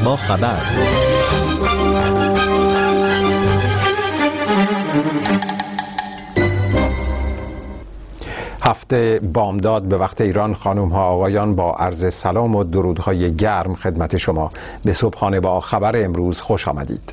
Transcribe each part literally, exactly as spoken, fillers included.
با خبر. هفته بامداد به وقت ایران. خانم ها آقایان، با عرض سلام و درودهای گرم خدمت شما. به صبحانه با خبر امروز خوش آمدید.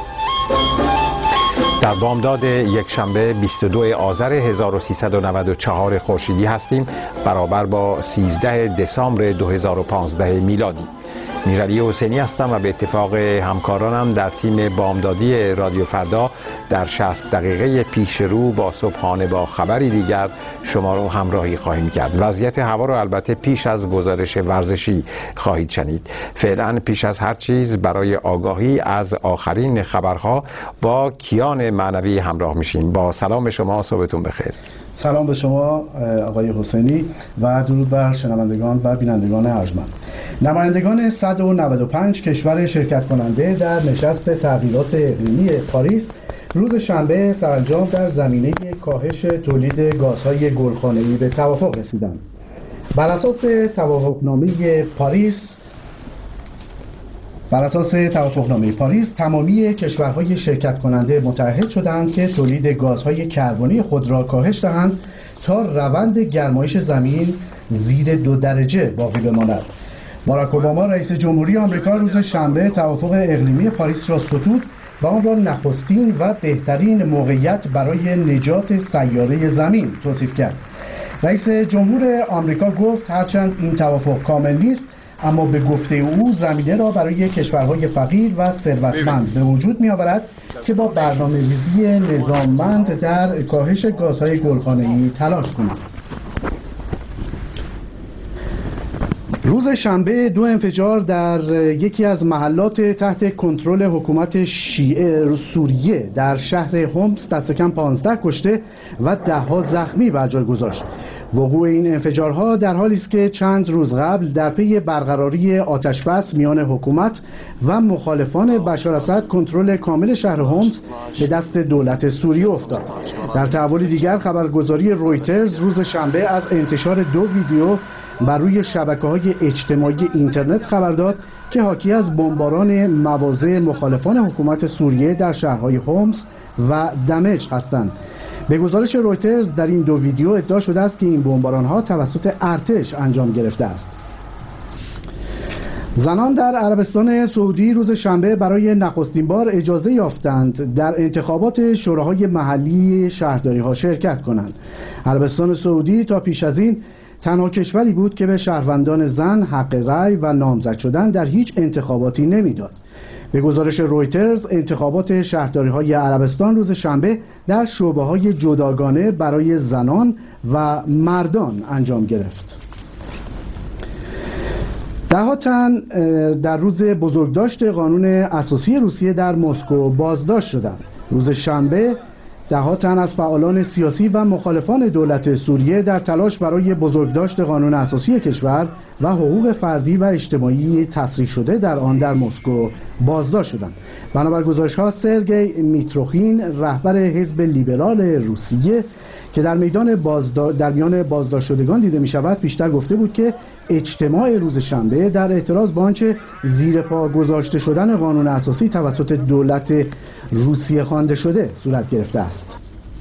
در بامداد یک شنبه بیست و دو آذر هزار و سیصد و نود و چهار خورشیدی هستیم، برابر با سیزده دسامبر دو هزار و پانزده میلادی. میرعلی حسینی هستم و به اتفاق همکارانم در تیم بامدادی رادیو فردا در شصت دقیقه پیش رو با صبحانه با خبری دیگر شما رو همراهی خواهیم کرد. وضعیت هوا رو البته پیش از گزارش ورزشی خواهید شنید. فعلا پیش از هر چیز برای آگاهی از آخرین خبرها با کیان معنوی همراه میشیم. با سلام شما، صبحتون بخیر. سلام به شما آقای حسینی و درود بر شنوندگان و بینندگان ارجمند. نمایندگان صد و نود و پنج کشور شرکت کننده در نشست تغییرات اقلیمی پاریس روز شنبه سرانجام در زمینه کاهش تولید گازهای گلخانه‌ای به توافق رسیدند. بر اساس توافقنامه پاریس بر اساس توافقنامه پاریس تمامی کشورهای شرکت کننده متعهد شدند که تولید گازهای کربنی خود را کاهش دهند تا روند گرمایش زمین زیر دو درجه باقی بماند. باراک اوباما رئیس جمهوری آمریکا روز شنبه توافق اقلیمی پاریس را ستود و آن را نخستین و بهترین موقعیت برای نجات سیاره زمین توصیف کرد. رئیس جمهور آمریکا گفت هرچند این توافق کامل نیست، اما به گفته او زمینه را برای کشورهای فقیر و ثروتمند به وجود می آورد که با برنامه‌ریزی نظاممند در کاهش گازهای گلخانه‌ای تلاش کنند. روز شنبه دو انفجار در یکی از محلات تحت کنترل حکومت شیعه سوریه در شهر حمص دست کم پانزده کشته و ده ها زخمی بر جای گذاشت. وقوع این انفجارها در حالی است که چند روز قبل در پی برقراری آتش‌بس میان حکومت و مخالفان بشار اسد کنترل کامل شهر حمص به دست دولت سوریه افتاد. در تحول دیگر خبرگزاری رویترز روز شنبه از انتشار دو ویدیو بر روی شبکه‌های اجتماعی اینترنت خبر داد که حاکی از بمباران مواضع مخالفان حکومت سوریه در شهرهای حمص و دمشق هستند. به گزارش رویترز در این دو ویدیو ادعا شده است که این بمباران‌ها توسط ارتش انجام گرفته است. زنان در عربستان سعودی روز شنبه برای نخستین بار اجازه یافتند در انتخابات شوراهای محلی شهرداری‌ها شرکت کنند. عربستان سعودی تا پیش از این تنها کشوری بود که به شهروندان زن حق رأی و نامزد شدن در هیچ انتخاباتی نمیداد. به گزارش رویترز انتخابات شهرداری‌های عربستان روز شنبه در شعبه‌های جداگانه برای زنان و مردان انجام گرفت. ده‌ها تن در روز بزرگداشت قانون اساسی روسیه در مسکو بازداشت شدند. روز شنبه ده‌ها تن از فعالان سیاسی و مخالفان دولت سوریه در تلاش برای بزرگداشت قانون اساسی کشور و حقوق فردی و اجتماعی تصریح شده در آن در مسکو بازداشت شدند. بنابر گزارش‌ها سرگئی میتروخین رهبر حزب لیبرال روسیه که در میدان بازدا... در میان بازداشت شدگان دیده می‌شود پیشتر گفته بود که اجتماع روز شنبه در اعتراض به آنچه زیر پا گذاشته شدن قانون اساسی توسط دولت روسیه خوانده شده صورت گرفته است.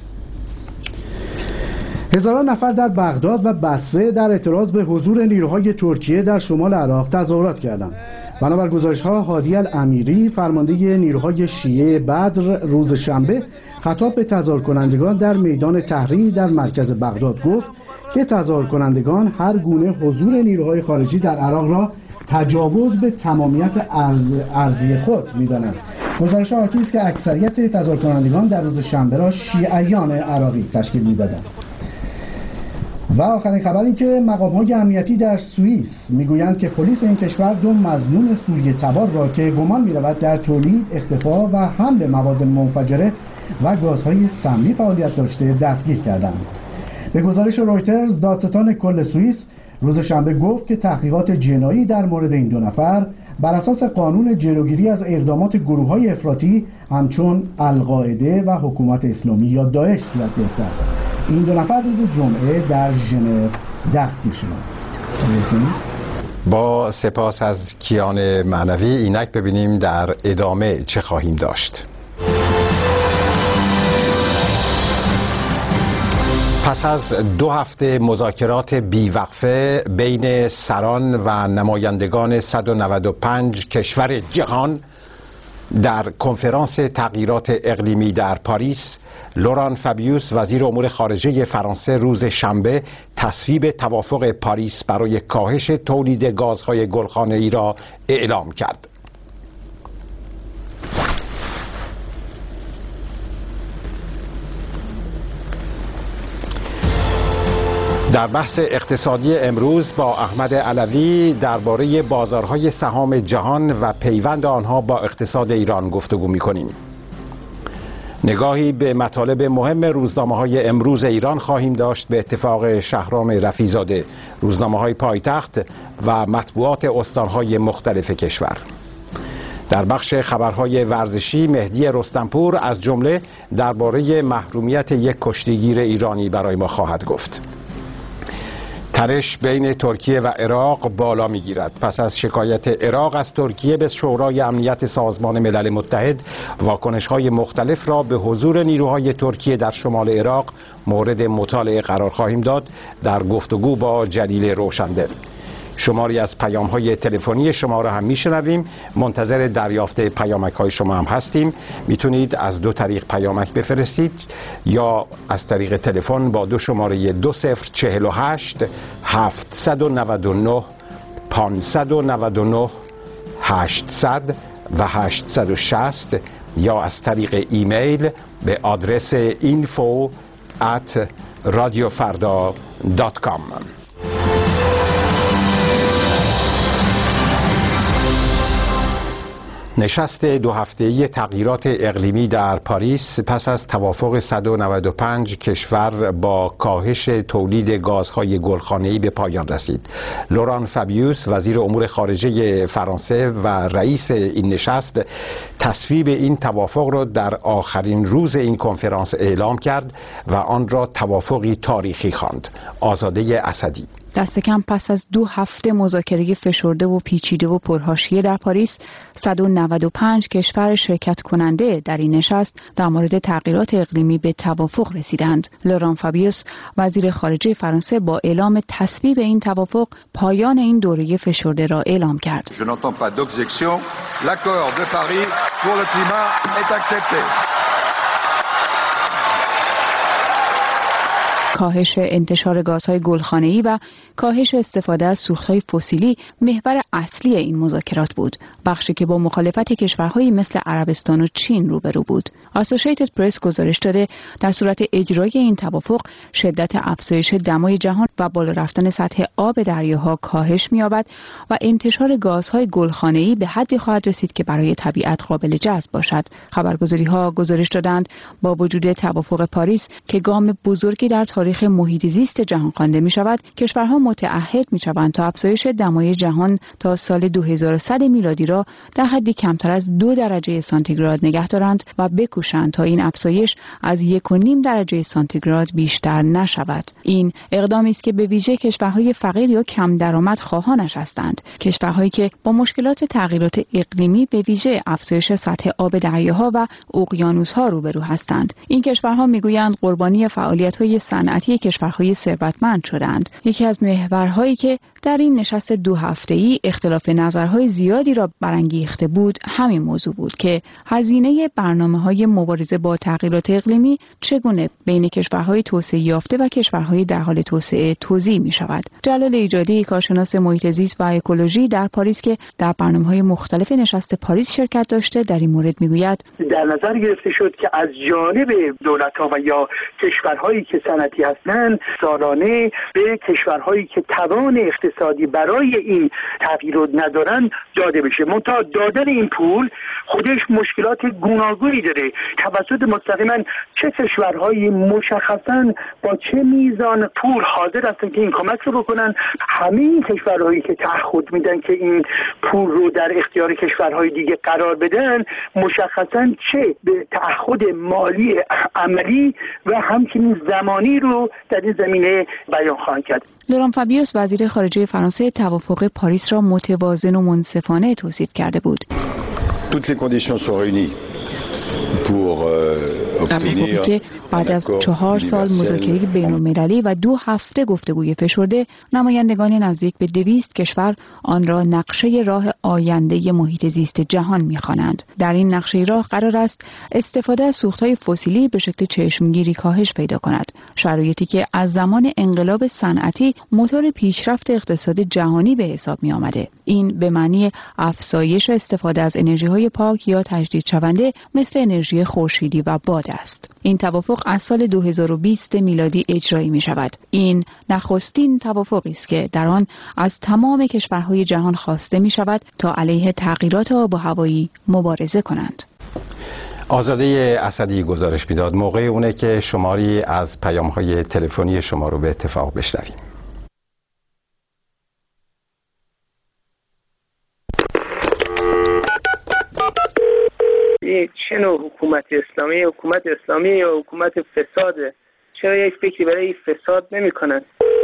هزاران نفر در بغداد و بصره در اعتراض به حضور نیروهای ترکیه در شمال عراق تظاهرات کردند. بنابر گزارش‌ها هادی الامیری فرمانده نیروهای شیعه بدر روز شنبه خطاب به تظاهر کنندگان در میدان تحریر در مرکز بغداد گفت که تظاهر کنندگان هر گونه حضور نیروهای خارجی در عراق را تجاوز به تمامیت ارض ارضی خود می‌دانند. گزارش حاکی است که اکثریت تظاهر کنندگان در روز شنبه را شیعیان عراقی تشکیل می‌دادند. و آخرین خبر این که مقام‌های امنیتی در سوئیس میگویند که پلیس این کشور دو مظنون سوریه تبار را که گمان می‌رود در تولید، اختفا و حمل مواد منفجره و گازهای سمی فعالیت داشته دستگیر کردند. به گزارش رویترز دادستان کل سوئیس روز شنبه گفت که تحقیقات جنایی در مورد این دو نفر بر اساس قانون جلوگیری از اقدامات گروه‌های افراطی همچون القاعده و حکومت اسلامی یا داعش صورت گرفته است. این دو نفر روز جمعه در ژنو دستگیر شدند. با سپاس از کیان معنوی، اینک ببینیم در ادامه چه خواهیم داشت. پس از دو هفته مذاکرات بیوقفه بین سران و نمایندگان صد و نود و پنج کشور جهان در کنفرانس تغییرات اقلیمی در پاریس، لوران فابیوس وزیر امور خارجه فرانسه روز شنبه تصویب توافق پاریس برای کاهش تولید گازهای گلخانه‌ای را اعلام کرد. در بحث اقتصادی امروز با احمد علوی درباره بازارهای سهام جهان و پیوند آنها با اقتصاد ایران گفتگو می‌کنیم. نگاهی به مطالب مهم روزنامه‌های امروز ایران خواهیم داشت به اتفاق شهرام رفیع‌زاده، روزنامه‌های پایتخت و مطبوعات استان‌های مختلف کشور. در بخش خبرهای ورزشی مهدی رستمپور از جمله درباره محرومیت یک کشتیگیر ایرانی برای ما خواهد گفت. تنش بین ترکیه و عراق بالا می‌گیرد. پس از شکایت عراق از ترکیه به شورای امنیت سازمان ملل متحد، واکنش‌های مختلف را به حضور نیروهای ترکیه در شمال عراق مورد مطالعه قرار خواهیم داد در گفتگو با جلیل روشندل. شماری از پیام‌های تلفنی شما را هم می‌شنویم. منتظر دریافت پیامک‌های شما هم هستیم. میتونید از دو طریق پیامک بفرستید، یا از طریق تلفن با دو شماره دو صفر چهل و هشت هفتصد و نود و نه پانصد و نود و نه هشتصد و هشتصد و شصت، یا از طریق ایمیل به آدرس اینفو ات رادیوفردا دات کام. نشست دو هفته‌ای تغییرات اقلیمی در پاریس پس از توافق صد و نود و پنج کشور با کاهش تولید گازهای گلخانه‌ای به پایان رسید. لوران فابیوس وزیر امور خارجه فرانسه و رئیس این نشست تصویب این توافق را در آخرین روز این کنفرانس اعلام کرد و آن را توافقی تاریخی خواند. آزاده اسدی. دست کم پس از دو هفته مذاکره فشرده و پیچیده و پرحاشیه در پاریس، صد و نود و پنج کشور شرکت کننده در این نشست در مورد تغییرات اقلیمی به توافق رسیدند. لوران فابیوس وزیر خارجه فرانسه با اعلام تصویب این توافق پایان این دوره فشرده را اعلام کرد. Je n'entends pas d'objection. L'accord de Paris pour le climat est accepté. کاهش انتشار گازهای گلخانه‌ای و کاهش استفاده از سوختهای فسیلی محور اصلی این مذاکرات بود، بخشی که با مخالفت کشورهایی مثل عربستان و چین روبرو بود. اسوسییتد پرس گزارش داده در صورت اجرای این توافق شدت افزایش دمای جهان و بالا رفتن سطح آب دریاها کاهش می‌یابد و انتشار گازهای گلخانه‌ای به حدی خواهد رسید که برای طبیعت قابل جذب باشد. خبرگزاری‌ها گزارش دادند با وجود توافق پاریس که گام بزرگی در تاریخ محیط زیست جهان خوانده می شود، کشورها متعهد می شوند تا افزایش دمای جهان تا سال دو هزار و صد میلادی را در حدی کمتر از دو درجه سانتیگراد نگه دارند و بکوشند تا این افزایش از یک و نیم درجه سانتیگراد بیشتر نشود. این اقدامی است که به ویژه کشورهای فقیر یا کم درآمد خواهانش هستند، کشورهایی که با مشکلات تغییرات اقلیمی به ویژه افزایش سطح آب دریاها و اقیانوس‌ها روبرو هستند. این کشورها میگویند قربانی فعالیت‌های صنعتی کشورهای ثروتمند شدند. یکی از محورهایی که در این نشست دو هفته‌ای اختلاف نظرهای زیادی را برانگیخته بود همین موضوع بود که هزینه برنامه‌های مبارزه با تغییرات اقلیمی چگونه بین کشورهای توسعه یافته و کشورهای در حال توسعه توزیع می‌شود. جلال ایجادی، کارشناس محیط زیست و اکولوژی در پاریس که در برنامه‌های مختلف نشست پاریس شرکت داشته، در این مورد می‌گوید در نظر گرفته شد که از جانب دولت‌ها و یا کشورهایی که صنعتی هستند سالانه به کشورهایی که توان اقتصادی برای این تغییر رو ندارن داده بشه. منتها دادن این پول خودش مشکلات گوناگونی داره. توسط مستقیما چه کشورهایی مشخصاً با چه میزان پول حاضر حاضر هستن که این کمک رو بکنن. همه این کشورهایی که تعهد میدن که این پول رو در اختیار کشورهای دیگه قرار بدن، مشخصا چه به تعهد مالی عملی و همچنین زمانی رو در این زمینه بیان خواهند کرد. لوران فابیوس وزیر خارجه فرانسه توافق پاریس را متوازن و منصفانه توصیف کرده بود. Toutes les conditions sont réunies pour توافقی که بعد از چهار سال مذاکره بین‌المللی و دو هفته گفتگوی فشرده، نمایندگان نزدیک به دویست کشور آن را نقشه راه آینده محیط زیست جهان می‌خوانند. در این نقشه راه قرار است استفاده از سوخت‌های فسیلی به شکل چشمگیری کاهش پیدا کند، شرایطی که از زمان انقلاب صنعتی موتور پیشرفت اقتصاد جهانی به حساب می‌آمده. این به معنی افزایش استفاده از انرژی‌های پاک یا تجدیدشونده مثل انرژی خورشیدی و باد است. این توافق از سال دو هزار و بیست میلادی اجرایی می شود. این نخستین توافقی است که در آن از تمام کشورهای جهان خواسته می شود تا علیه تغییرات آب و هوایی مبارزه کنند. آزاده اسدی گزارش میداد. موقع اونه که شماری از پیام‌های تلفنی شما رو به اتفاق بشنویم. چه نوع حکومت اسلامی؟ حکومت اسلامی یا حکومت فساده؟ چرا یک فکری برای فساد نمی کنند؟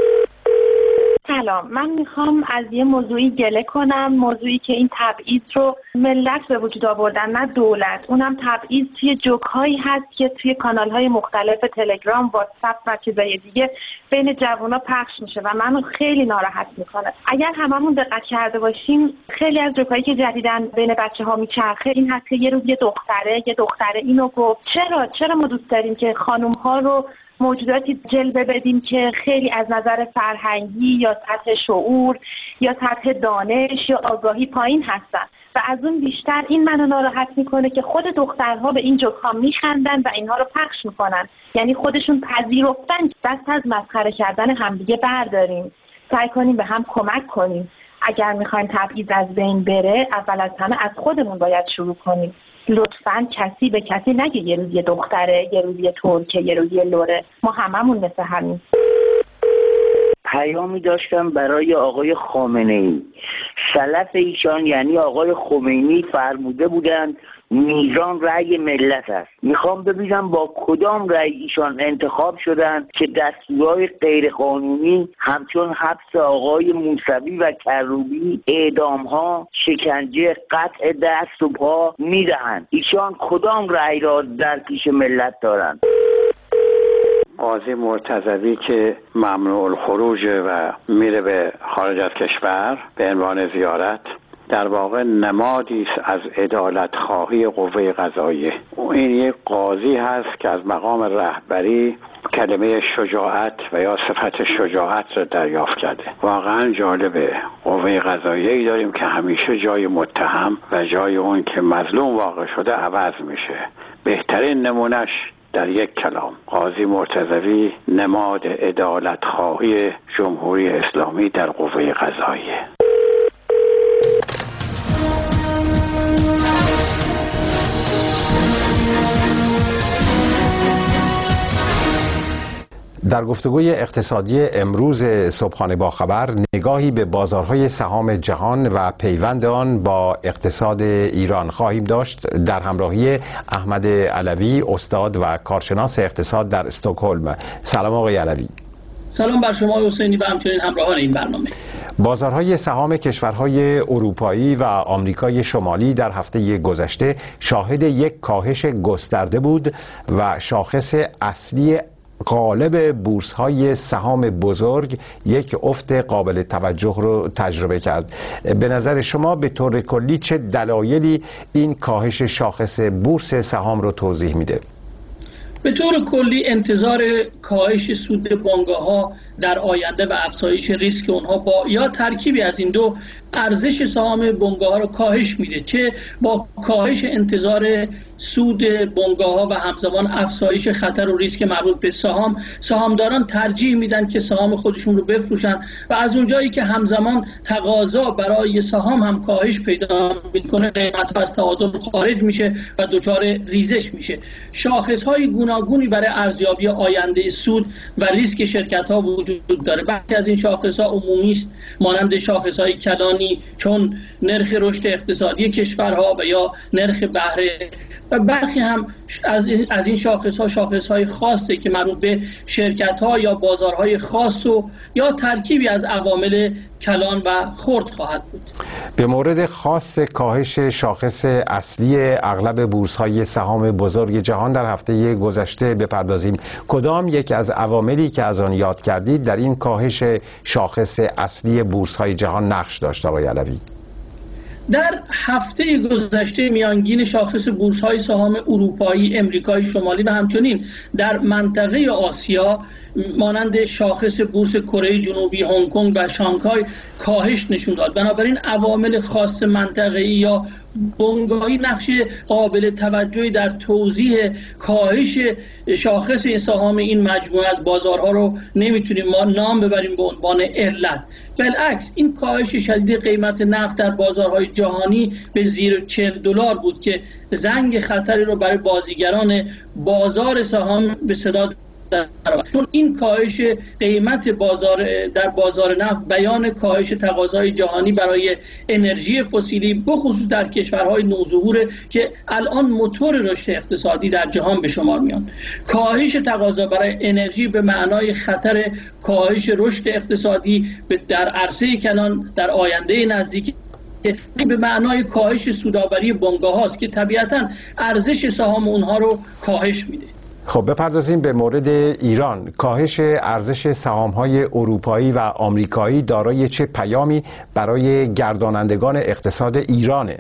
سلام، من میخوام از یه موضوعی گله کنم، موضوعی که این تبعیض رو ملت به وجود آوردن نه دولت. اونم تبعیض توی جوک‌هایی هست که توی کانال‌های مختلف تلگرام، واتساپ و چیزای دیگه بین جوونا پخش میشه و منو خیلی ناراحت میکنه. اگر هممون دقت کرده باشیم، خیلی از جوک‌هایی که جدیداً بین بچه‌ها میچرخه این هست که یه روز یه دختره یه دختره اینو گفت. چرا چرا ما دوست داریم که خانم‌ها رو موجوداتی جلوه بدیم که خیلی از نظر فرهنگی یا سطح شعور یا سطح دانش یا آگاهی پایین هستن و از اون بیشتر این منو ناراحت میکنه که خود دخترها به این جوک‌ها میخندن و اینها رو پخش میکنن. یعنی خودشون پذیرفتن دست از مسخره کردن همدیگه برداریم، سعی کنیم به هم کمک کنیم. اگر میخوایم تبعیض از بین بره، اول از همه از خودمون باید شروع کنیم. لطفاً کسی به کسی نگه یه روز یه دختره، یه روز یه ترکه، یه روز یه لوره. ما هممون مثل همین. پیامی داشتم برای آقای خامنه‌ای. سلف ایشان یعنی آقای خمینی فرموده بودند میزان رأی ملت است. میخوام ببینم با کدام رأی ایشان انتخاب شدند که دستورهای غیرقانونی همچون حبس آقای موسوی و کروبی، اعدامها، شکنجه، قطع دست و پا میدهند. ایشان کدام رأی را در پیش ملت دارند؟ قاضی مرتضوی که ممنوع الخروج و میره به خارج از کشور به عنوان زیارت، در واقع نمادی است از عدالت خواهی قوه قضاییه. این یک قاضی هست که از مقام رهبری کلمه شجاعت و یا صفت شجاعت را دریافت کرده. واقعا جالبه. قوه قضاییه‌ای داریم که همیشه جای متهم و جای اون که مظلوم واقع شده عوض میشه. بهترین نمونش در یک کلام قاضی مرتضوی نماد عدالت خواهی جمهوری اسلامی در قوه قضاییه. در گفتگوی اقتصادی امروز صبحانه با خبر نگاهی به بازارهای سهام جهان و پیوند آن با اقتصاد ایران خواهیم داشت در همراهی احمد علوی، استاد و کارشناس اقتصاد در استکهلم. سلام آقای علوی. سلام بر شما حسینی و همچنین همراهان این برنامه. بازارهای سهام کشورهای اروپایی و آمریکای شمالی در هفته گذشته شاهد یک کاهش گسترده بود و شاخص اصلی غالب بورس‌های سهام بزرگ یک افت قابل توجه رو تجربه کرد. به نظر شما به طور کلی چه دلایلی این کاهش شاخص بورس سهام رو توضیح میده؟ به طور کلی انتظار کاهش سود بانک‌ها در آینده و افزایش ریسک اونها با یا ترکیبی از این دو ارزش سهام بنگاه ها رو کاهش میده، چه با کاهش انتظار سود بنگاه ها و همزمان افزایش خطر و ریسک مربوط به سهام، سهامداران ترجیح میدن که سهام خودشون رو بفروشن و از اونجایی که همزمان تقاضا برای سهام هم کاهش پیدا میکنه، قیمت ها از تعادل خارج میشه و دچار ریزش میشه. شاخص های گوناگونی برای ارزیابی آینده سود و ریسک شرکت ها وجود داره. برخی از این شاخص ها عمومی است، مانند شاخص های کلانی چون نرخ رشد اقتصادی کشورها و یا نرخ بهره، و برخی هم از این از این شاخص ها شاخص های خاصه که مربوط به شرکت ها یا بازارهای خاص و یا ترکیبی از عوامل کلان و خرد خواهد بود. به مورد خاص کاهش شاخص اصلی اغلب بورس های سهام بزرگ جهان در هفته گذشته بپردازیم. کدام یک از عواملی که از آن یاد کردید در این کاهش شاخص اصلی بورس های جهان نقش داشت آقای علوی؟ در هفته گذشته میانگین شاخص بورس‌های سهام اروپایی، امریکای شمالی و همچنین در منطقه آسیا مانند شاخص بورس کره جنوبی، هنگ کنگ و شانگهای کاهش نشون داد. بنابراین عوامل خاص منطقه‌ای یا بنگاهی نقش قابل توجهی در توضیح کاهش شاخص سهام این مجموعه از بازارها رو نمیتونیم ما نام ببریم به عنوان علت. بالعکس این کاهش شدید قیمت نفت در بازارهای جهانی به زیر چهل دلار بود که زنگ خطری رو برای بازیگران بازار سهام به صدا در چون این کاهش قیمت بازار در بازار نفت بیان کاهش تقاضای جهانی برای انرژی فسیلی بخصوص در کشورهای نوظهور که الان موتور رشد اقتصادی در جهان به شمار میان. کاهش تقاضا برای انرژی به معنای خطر کاهش رشد اقتصادی در عرصه کلان در آینده نزدیک به معنای کاهش سودآوری بنگاه هاست که طبیعتاً ارزش سهام اونها رو کاهش میده. خب بپردازیم به مورد ایران. کاهش ارزش سهام‌های اروپایی و آمریکایی دارای چه پیامی برای گردانندگان اقتصاد ایرانه؟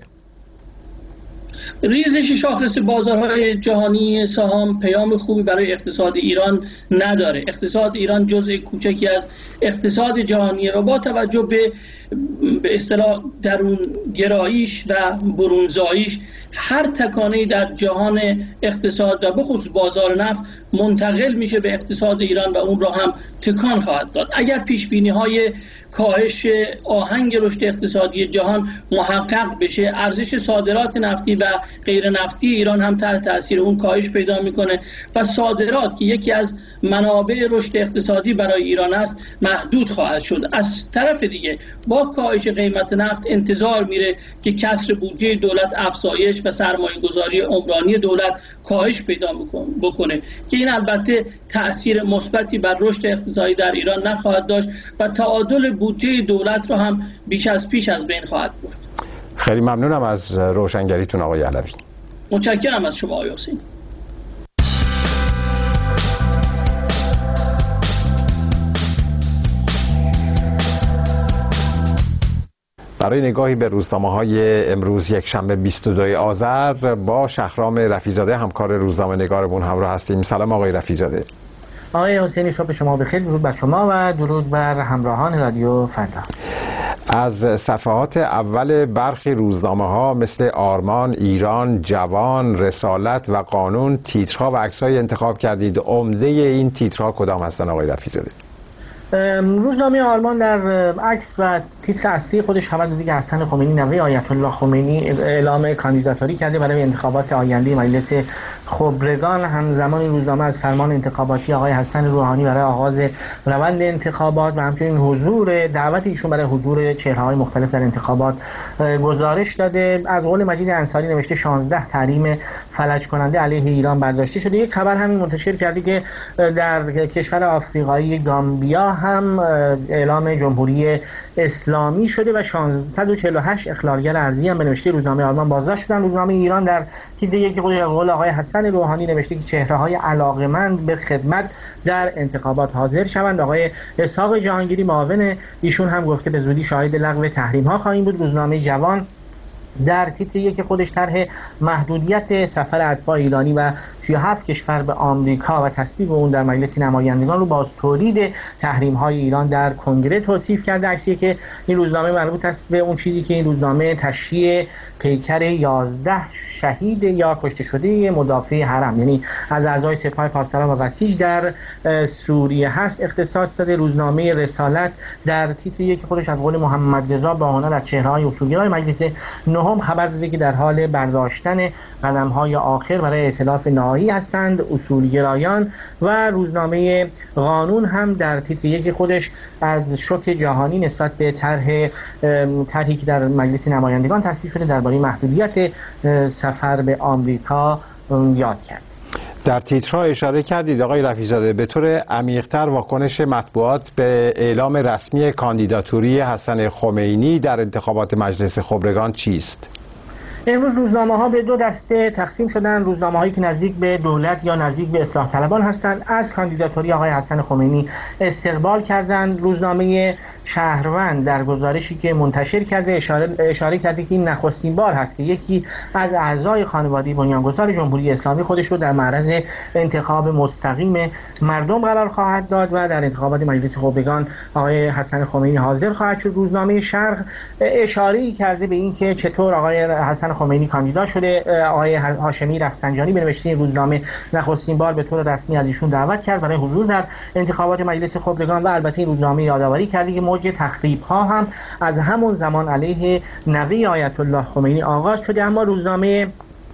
ریزش شاخص بازارهای جهانی سهام پیام خوبی برای اقتصاد ایران نداره. اقتصاد ایران جزء کوچکی از اقتصاد جهانی را با توجه به به اصطلاح درون گراییش و برونزاییش هر تکانه‌ای در جهان اقتصاد و بخصوص بازار نفت منتقل میشه به اقتصاد ایران و اون را هم تکان خواهد داد. اگر پیش بینی های کاهش آهنگ رشد اقتصادی جهان محقق بشه، ارزش صادرات نفتی و غیر نفتی ایران هم تحت تاثیر اون کاهش پیدا میکنه و صادرات که یکی از منابع رشد اقتصادی برای ایران است محدود خواهد شد. از طرف دیگه با کاهش قیمت نفت انتظار میره که کسر بودجه دولت افزایش و سرمایه گذاری عمرانی دولت کاهش پیدا بکنه که این البته تأثیر مثبتی بر رشد اقتصادی در ایران نخواهد داشت و تعادل بودجه دولت رو هم بیش از پیش از بین خواهد برد. خیلی ممنونم از روشنگریتون آقای علوی. متشکرم از شما آقای حسین. برای نگاهی به روزنامه‌های امروز یک شنبه بیست و دو آذر با شهرام رفیع‌زاده همکار روزنامه نگارمون همراه هستیم. سلام آقای رفیع‌زاده. آقای حسینی صبح شما بخیر، درود بر شما و درود بر همراهان رادیو فردا. از صفحات اول برخی روزنامه‌ها مثل آرمان، ایران، جوان، رسالت و قانون تیترها و عکس‌های انتخاب کردید. عمده این تیترها کدام هستند آقای رفیع‌زاده؟ روزنامه آرمان در عکس و تیتر اصلی خودش خبر داده که حسن خمینی نوه آیت الله خمینی اعلام کاندیداتوری کرده برای انتخابات آینده مجلس خبرگان. همزمان این روزنامه از فرمان انتخاباتی آقای حسن روحانی برای آغاز روند انتخابات و همچنین حضور دعوت ایشون برای حضور چهره‌های مختلف در انتخابات گزارش داده. از قول مجید انصاری نوشته شانزده تحریم فلج کننده علیه ایران برداشته شده. یک خبر همین منتشر کرده که در کشور آفریقایی گامبیا هم اعلام جمهوری اسلامی شده و ششصد و چهل و هشت اخلالگر ارضی هم به نوشته روزنامه آرمان بازداشت شدن. روزنامه ایران در تیتر یکی خود قول آقای حسن روحانی نوشته که چهره‌های علاقمند به خدمت در انتخابات حاضر شوند. آقای اسحاق جهانگیری معاون ایشون هم گفته به زودی شاهد لغو تحریم‌ها خواهیم بود. روزنامه جوان در تیتر یک خودش طرح محدودیت سفر اتباع ایرانی و سی و هفت کشور به آمریکا و تصویب اون در مجلس نمایندگان رو باز تولید تحریم های ایران در کنگره توصیف کرده. عکسی که این روزنامه مربوط است به اون چیزی که این روزنامه تشییع پیکر یازده شهید یا کشته شده مدافع حرم، یعنی از اعضای سپاه پاسداران و بسیج در سوریه هست، اختصاص داده. روزنامه رسالت در تیتر یک خودش از قول محمد رضا با هنر از چهره‌های اصولگرای مجلس نهم خبر داده که در حال برداشتن قدم‌های آخر برای ائتلاف نهایی هستند اصولگرایان. و روزنامه قانون هم در تیتر یک خودش از شوک جهانی نسبت به طرح طرحی که در مجلس نمایندگان تصویب شده درباره محدودیت سفر به آمریکا یاد کرد. در تیترها اشاره کردید آقای رفیع‌زاده به طور عمیق‌تر واکنش مطبوعات به اعلام رسمی کاندیداتوری حسن خمینی در انتخابات مجلس خبرگان چیست؟ امروز روزنامه ها به دو دسته تقسیم شدن. روزنامه هایی که نزدیک به دولت یا نزدیک به اصلاح طلبان هستند از کاندیداتوری آقای حسن خمینی استقبال کردند. روزنامه شهروند در گزارشی که منتشر کرده اشاره, اشاره کرده که این نخستین بار هست که یکی از اعضای خانواده بنیانگذار جمهوری اسلامی خودش رو در معرض انتخاب مستقیم مردم قرار خواهد داد و در انتخابات مجلس خبرگان آقای حسن خمینی حاضر خواهد شد. روزنامه شرق اشاره‌ای کرده به اینکه چطور آقای حسن خمینی کاندیدا شده. آقای هاشمی رفسنجانی به نوشته این روزنامه نخستین بار به طور رسمی از ایشون دعوت کرد برای حضور در انتخابات مجلس خبرگان و البته این روزنامه یادآوری کرده که موج تخریب‌ها هم از همون زمان علیه نوه آیت الله خمینی آغاز شده. اما روزنامه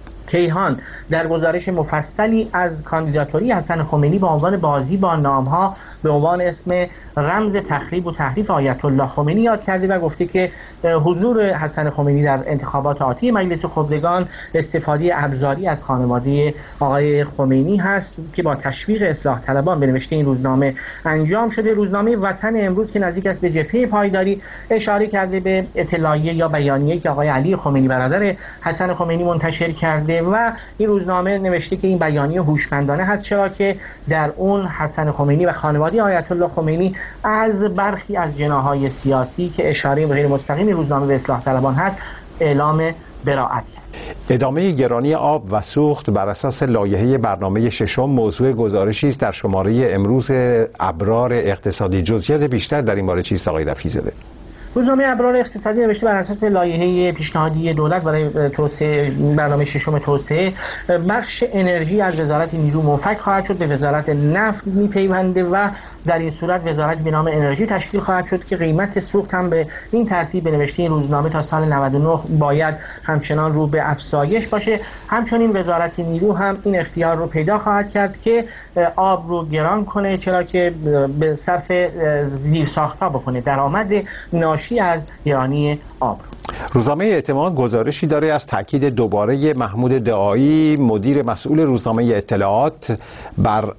کیهان در گزارش مفصلی از کاندیداتوری حسن خمینی با عنوان بازی با نام‌ها به عنوان اسم رمز تخریب و تحریف آیت الله خمینی یاد کرده و گفته که حضور حسن خمینی در انتخابات آتی مجلس خبرگان استفاده ابزاری از خانواده آقای خمینی هست که با تشویق اصلاح طلبان به نوشته این روزنامه انجام شده. روزنامه وطن امروز که نزدیک است به جبهه پایداری اشاره کرده به اطلاعیه یا بیانیه‌ای که آقای علی خمینی برادر حسن خمینی منتشر کرده و این روزنامه نوشته که این بیانیه هوشمندانه هست چرا که در اون حسن خمینی و خانواده آیت الله خمینی از برخی از جناح‌های سیاسی که اشاره به غیر مستقیم روزنامه به اصلاح طلبان هست اعلام براءت کرد. ادامه گرانی آب و سوخت بر اساس لایحه برنامه ششم موضوع گزارشی است در شماره امروز ابرار اقتصادی. جزئیات بیشتر در این باره چیست آقای رفیع‌زاده؟ روزنامه ابرار اقتصادی نوشته بر اساس لایحه پیشنهادی دولت برای توسعه برنامه ششم توسعه بخش انرژی از وزارت نیرو منفک خواهد شد به وزارت نفت میپیونده و در این صورت وزارت به نام انرژی تشکیل خواهد شد که قیمت سوخت هم به این ترتیب به نوشته این روزنامه تا سال نود و نه باید همچنان رو به افزایش باشه. همچنین وزارت نیرو هم این اختیار رو پیدا خواهد کرد که آب رو گران کنه چرا که به صرف زیرساخت‌ها بکنه درآمد ناشی از گرانی آب. روزنامه اعتماد گزارشی داره از تاکید دوباره محمود دعایی مدیر مسئول روزنامه اطلاعات بر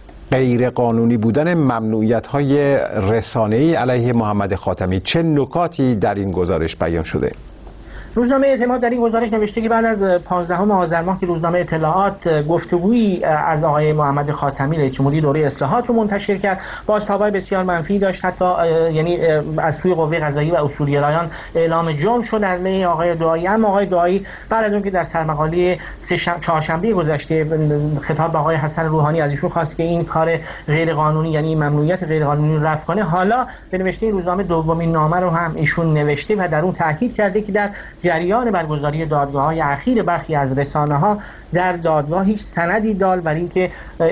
غیر قانونی بودن ممنوعیت‌های رسانه‌ای علیه محمد خاتمی. چه نکاتی در این گزارش بیان شده؟ روزنامه اعتماد در این گزارش نوشته که بعد از پانزدهم آذر ماه که روزنامه اطلاعات گفتگویی از آقای محمد خاتمی رئیس جمهوری دوره اصلاحات رو منتشر کرد، بازتاب‌های بسیار منفی داشت، حتی یعنی از سوی قوه قضاییه و اصولگرایان اعلام جرم شد علیه آقای دعایی. اما آقای دعایی بعد از اون که در سرمقاله چهارشنبه گذشته خطاب به آقای حسن روحانی از ایشون خواست که این کار غیر قانونی یعنی ممنوعیت غیر قانونی رو رفع کنه، حالا به نوشته این روزنامه دومین نامه رو هم ایشون نوشته و در اون تاکید کرده که در جریان برگزاری دادگاه‌های اخیر برخی از رسانه‌ها در دادگاه هیچ سندی دال بر اینکه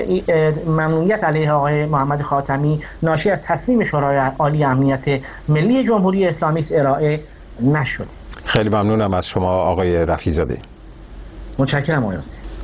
ممنوعیت علیه آقای محمد خاتمی ناشی از تصمیم شورای عالی امنیت ملی جمهوری اسلامی است ارائه نشد. خیلی ممنونم از شما آقای رفیع‌زاده. متشکرم آقای.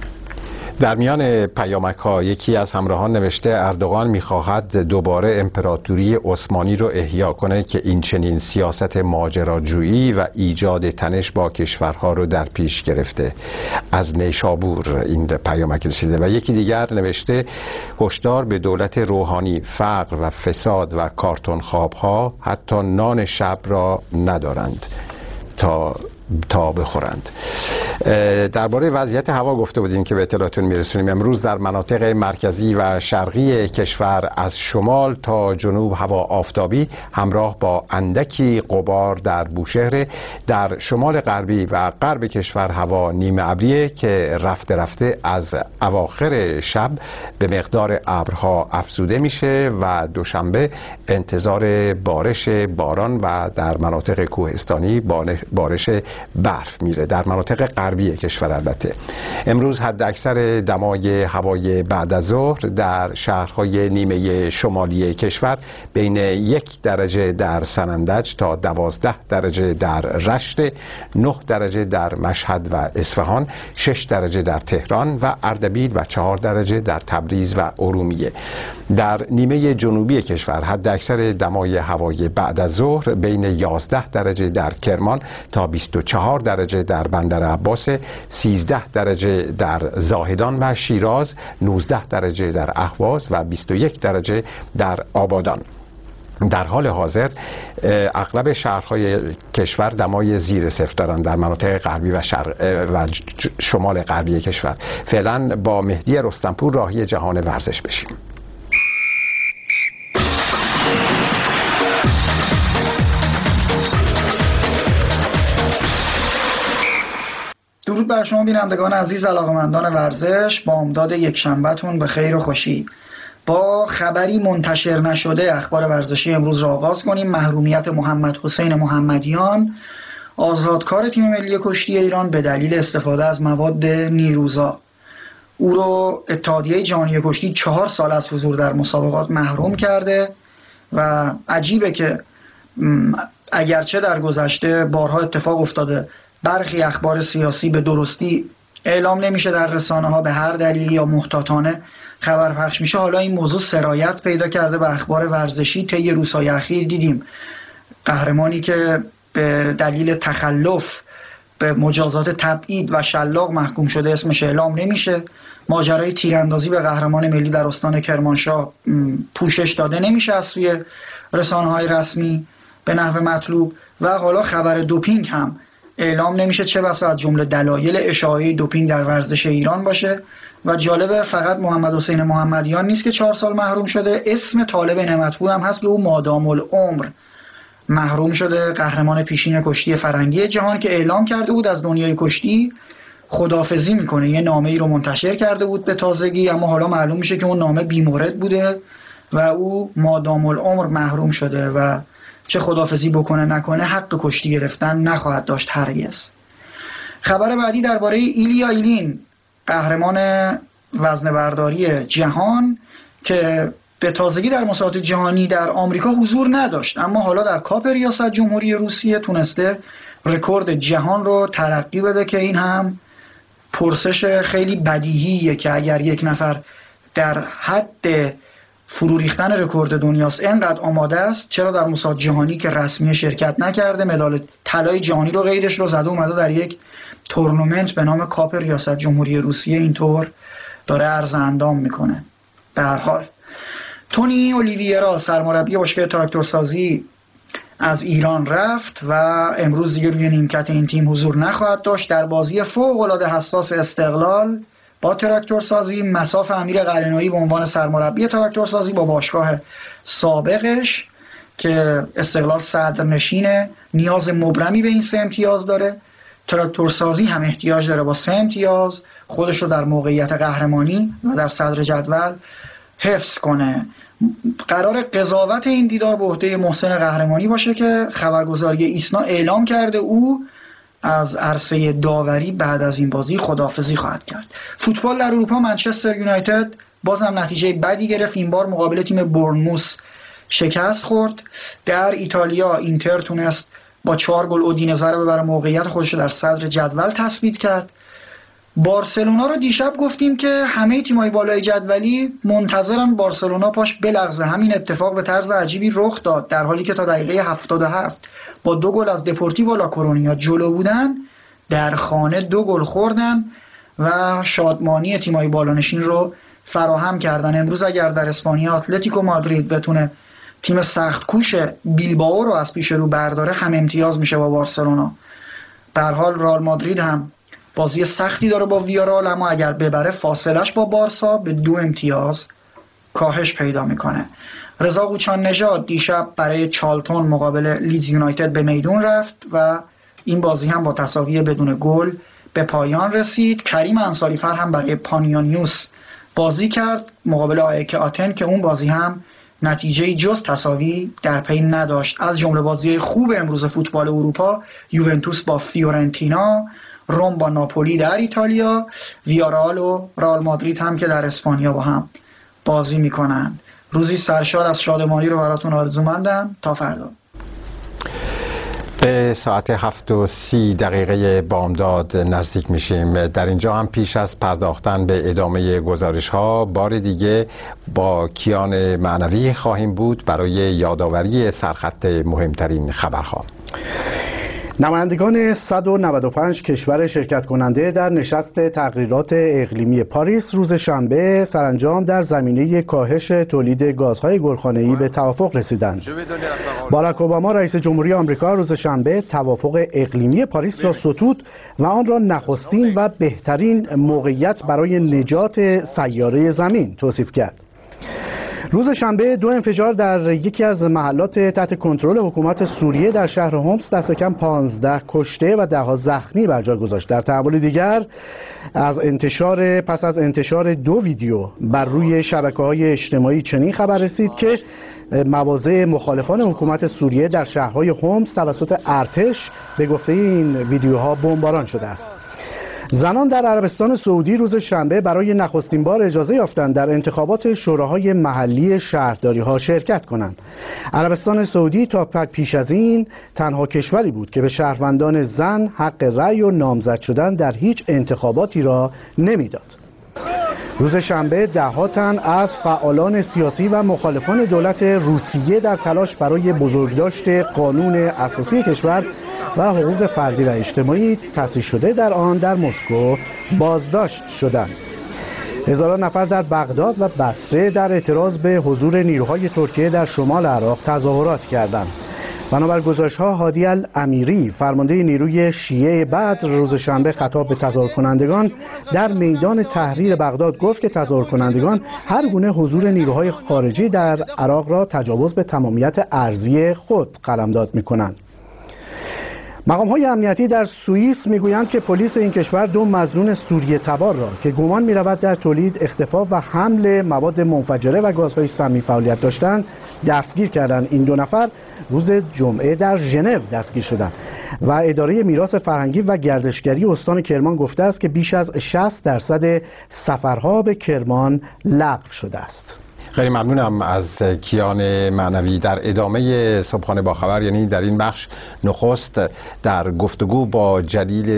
در میان پیامک ها یکی از همراهان نوشته اردوغان میخواهد دوباره امپراتوری عثمانی رو احیا کنه که این چنین سیاست ماجراجویی و ایجاد تنش با کشورها رو در پیش گرفته. از نیشابور این پیامک رسیده. و یکی دیگر نوشته هشدار به دولت روحانی، فقر و فساد و کارتون خواب ها حتی نان شب را ندارند. تا تا بخورند. درباره وضعیت هوا گفته بودیم که به اطلاعتون میرسونیم. امروز در مناطق مرکزی و شرقی کشور از شمال تا جنوب هوا آفتابی همراه با اندکی غبار در بوشهر. در شمال غربی و غرب کشور هوا نیمه ابریه که رفته رفته از اواخر شب به مقدار ابرها افزوده میشه و دوشنبه انتظار بارش باران و در مناطق کوهستانی بارش برف میره در مناطق غربی کشور. البته امروز حد اکثر دمای هوای بعد از ظهر در شهرهای نیمه شمالی کشور بین یک درجه در سنندج تا دوازده درجه در رشت، نه درجه در مشهد و اصفهان، شش درجه در تهران و اردبیل و چهار درجه در تبریز و ارومیه. در نیمه جنوبی کشور حد اکثر دمای هوای بعد از ظهر بین یازده درجه در کرمان تا بیست و چهار درجه در بندر عباس، سیزده درجه در زاهدان و شیراز، نوزده درجه در اهواز و بیست و یک درجه در آبادان. در حال حاضر اغلب شهرهای کشور دمای زیر صفر دارند در مناطق غربی و, شرق و شمال غربی کشور. فعلا با مهدی رستمپور راهی جهان ورزش بشیم. درود بر شما بینندگان عزیز علاقه‌مندان ورزش. بامداد یک شنبه‌تون به خیر و خوشی. با خبری منتشر نشده اخبار ورزشی امروز را آغاز کنیم. محرومیت محمد حسین محمدیان، آزادکار تیم ملی کشتی ایران، به دلیل استفاده از مواد نیروزا. او رو اتحادیه جهانی کشتی چهار سال از حضور در مسابقات محروم کرده و عجیبه که اگرچه در گذشته بارها اتفاق افتاده برخی اخبار سیاسی به درستی اعلام نمیشه در رسانه ها، به هر دلیلی یا محتاطانه خبر پخش میشه، حالا این موضوع سرایت پیدا کرده به اخبار ورزشی. طی روزهای اخیر دیدیم قهرمانی که به دلیل تخلف به مجازات تبعید و شلاق محکوم شده اسمش اعلام نمیشه. ماجرای تیراندازی به قهرمان ملی در استان کرمانشاه پوشش داده نمیشه از سوی رسانه‌های رسمی به نحو مطلوب و حالا خبر دوپینگ هم اعلام نمیشه، چه بسا از جمله دلایل اشاعه دوپینگ در ورزش ایران باشه. و جالبه فقط محمد حسین محمدیان نیست که چهار سال محروم شده، اسم طالب نعمتپور هم هست که او مادام العمر محروم شده، قهرمان پیشین کشتی فرنگی جهان که اعلام کرده بود از دنیای کشتی خداحافظی میکنه. یه نامه ای رو منتشر کرده بود به تازگی، اما حالا معلوم میشه که اون نامه بیمورد بوده و او مادام العمر محروم شده و چه خداحافظی بکنه نکنه حق کشتی گرفتن نخواهد داشت هرگز. خبر بعدی درباره ایلیا ایلین، قهرمان وزنه برداری جهان که به تازگی در مسابقات جهانی در آمریکا حضور نداشت، اما حالا در کاپ ریاست جمهوری روسیه تونسته رکورد جهان رو ترقی بده که این هم پرسش خیلی بدیهیه که اگر یک نفر در حد فرو ریختن رکورد دنیاست اینقدر آماده است، چرا در مسابقات جهانی که رسمی شرکت نکرده مدال طلای جهانی رو غیرش رو زده اومده در یک تورنمنت به نام کاپ ریاست جمهوری روسیه اینطور داره عرض اندام میکنه. به هر حال تونی اولیویرا سرمربی باشگاه تراکتورسازی از ایران رفت و امروز دیگه روی نیمکت این تیم حضور نخواهد داشت. در بازی فوق العاده حساس استقلال با تراکتورسازی مصاف امیر قلعه‌نویی به عنوان سرمربی تراکتورسازی با باشگاه سابقش که استقلال صدرنشینه نیاز مبرمی به این سه امتیاز داره. تراکتورسازی هم احتیاج داره با سه امتیاز خودش رو در موقعیت قهرمانی و در صدر جدول حفظ کنه. قرار قضاوت این دیدار به عهده محسن قهرمانی باشه که خبرگزاری ایسنا اعلام کرده او از عرصه داوری بعد از این بازی خداحافظی خواهد کرد. فوتبال در اروپا منچستر یونایتد بازم نتیجه بدی گرفت، این بار مقابل تیم بورنموث شکست خورد. در ایتالیا اینتر تونست با چهار گل اودینزه رو ببره موقعیت خودش رو در صدر جدول تثبیت کرد. بارسلونا رو دیشب گفتیم که همه تیم‌های بالای جدولی منتظرن بارسلونا پاش بلغزه. همین اتفاق به طرز عجیبی رخ داد در حالی که تا دقیقه هفتاد و هفت با دو گل از دپورتیو لا کورونیا جلو بودن، در خانه دو گل خوردن و شادمانی تیم‌های بالانشین رو فراهم کردن. امروز اگر در اسپانیا اتلتیکو مادرید بتونه تیم سخت کوش بیلبائو رو از پیش رو برداره هم امتیاز میشه با بارسلونا. به هر حال رئال مادرید هم بازی سختی داره با ویارال، اما اگر ببره فاصلش با بارسا به دو امتیاز کاهش پیدا میکنه. رضا قوچان نژاد دیشب برای چالتون مقابل لیدز یونایتد به میدون رفت و این بازی هم با تساوی بدون گل به پایان رسید. کریم انصاریفر هم برای پانیونیوس بازی کرد مقابل آیک آتن که اون بازی هم نتیجه جز تساوی در پی نداشت. از جمله بازی خوب امروز فوتبال اروپا، یوونتوس با فیورنتینا، روم با ناپولی در ایتالیا، ویارال و رئال مادرید هم که در اسپانیا با هم بازی میکنن. روزی سرشار از شادمانی رو براتون آرزومندم. تا فردا. به ساعت هفت و سی دقیقه بامداد نزدیک میشیم. در اینجا هم پیش از پرداختن به ادامه گزارش ها بار دیگه با کیان معنوی خواهیم بود برای یادآوری سرخط مهمترین خبرها. نمایندگان صد و نود و پنج کشور شرکت کننده در نشست تغییرات اقلیمی پاریس روز شنبه سرانجام در زمینه کاهش تولید گازهای گلخانه‌ای به توافق رسیدند. باراک اوباما رئیس جمهوری آمریکا روز شنبه توافق اقلیمی پاریس را ستود و آن را نخستین و بهترین موقعیت برای نجات سیاره زمین توصیف کرد. روز شنبه دو انفجار در یکی از محلات تحت کنترل حکومت سوریه در شهر هومس دست کم پانزده کشته و دهها زخمی بر جا گذاشت. در تحول دیگر از انتشار پس از انتشار دو ویدیو بر روی شبکه‌های اجتماعی چنین خبر رسید که مواضع مخالفان حکومت سوریه در شهرهای هومس توسط ارتش به گفته این ویدیوها بمباران شده است. زنان در عربستان سعودی روز شنبه برای نخستین بار اجازه یافتند در انتخابات شوراهای محلی شهرداری ها شرکت کنند. عربستان سعودی تا پیش از این تنها کشوری بود که به شهروندان زن حق رأی و نامزد شدن در هیچ انتخاباتی را نمیداد. روز شنبه ده‌ها تن از فعالان سیاسی و مخالفان دولت روسیه در تلاش برای بزرگداشت قانون اساسی کشور و حقوق فردی و اجتماعی تصویب شده در آن در مسکو بازداشت شدند. هزاران نفر در بغداد و بصره در اعتراض به حضور نیروهای ترکیه در شمال عراق تظاهرات کردند. بنابر گزارش‌ها هادی الامیری فرمانده نیروی شیعه بدر روز شنبه خطاب به تظاهر کنندگان در میدان تحریر بغداد گفت که تظاهر کنندگان هر گونه حضور نیروهای خارجی در عراق را تجاوز به تمامیت ارضی خود قلمداد می‌کنند. مقام‌های امنیتی در سوئیس میگویند که پلیس این کشور دو مظنون سوریه تبار را که گمان می‌رود در تولید، اختفا و حمل مواد منفجره و گازهای سمی فعالیت داشتند دستگیر کردند. این دو نفر روز جمعه در ژنو دستگیر شدند و اداره میراث فرهنگی و گردشگری استان کرمان گفته است که بیش از شصت درصد سفرها به کرمان لغو شده است. خیلی ممنونم از کیان معنوی. در ادامه صبحانه با خبر، یعنی در این بخش، نخست در گفتگو با جلیل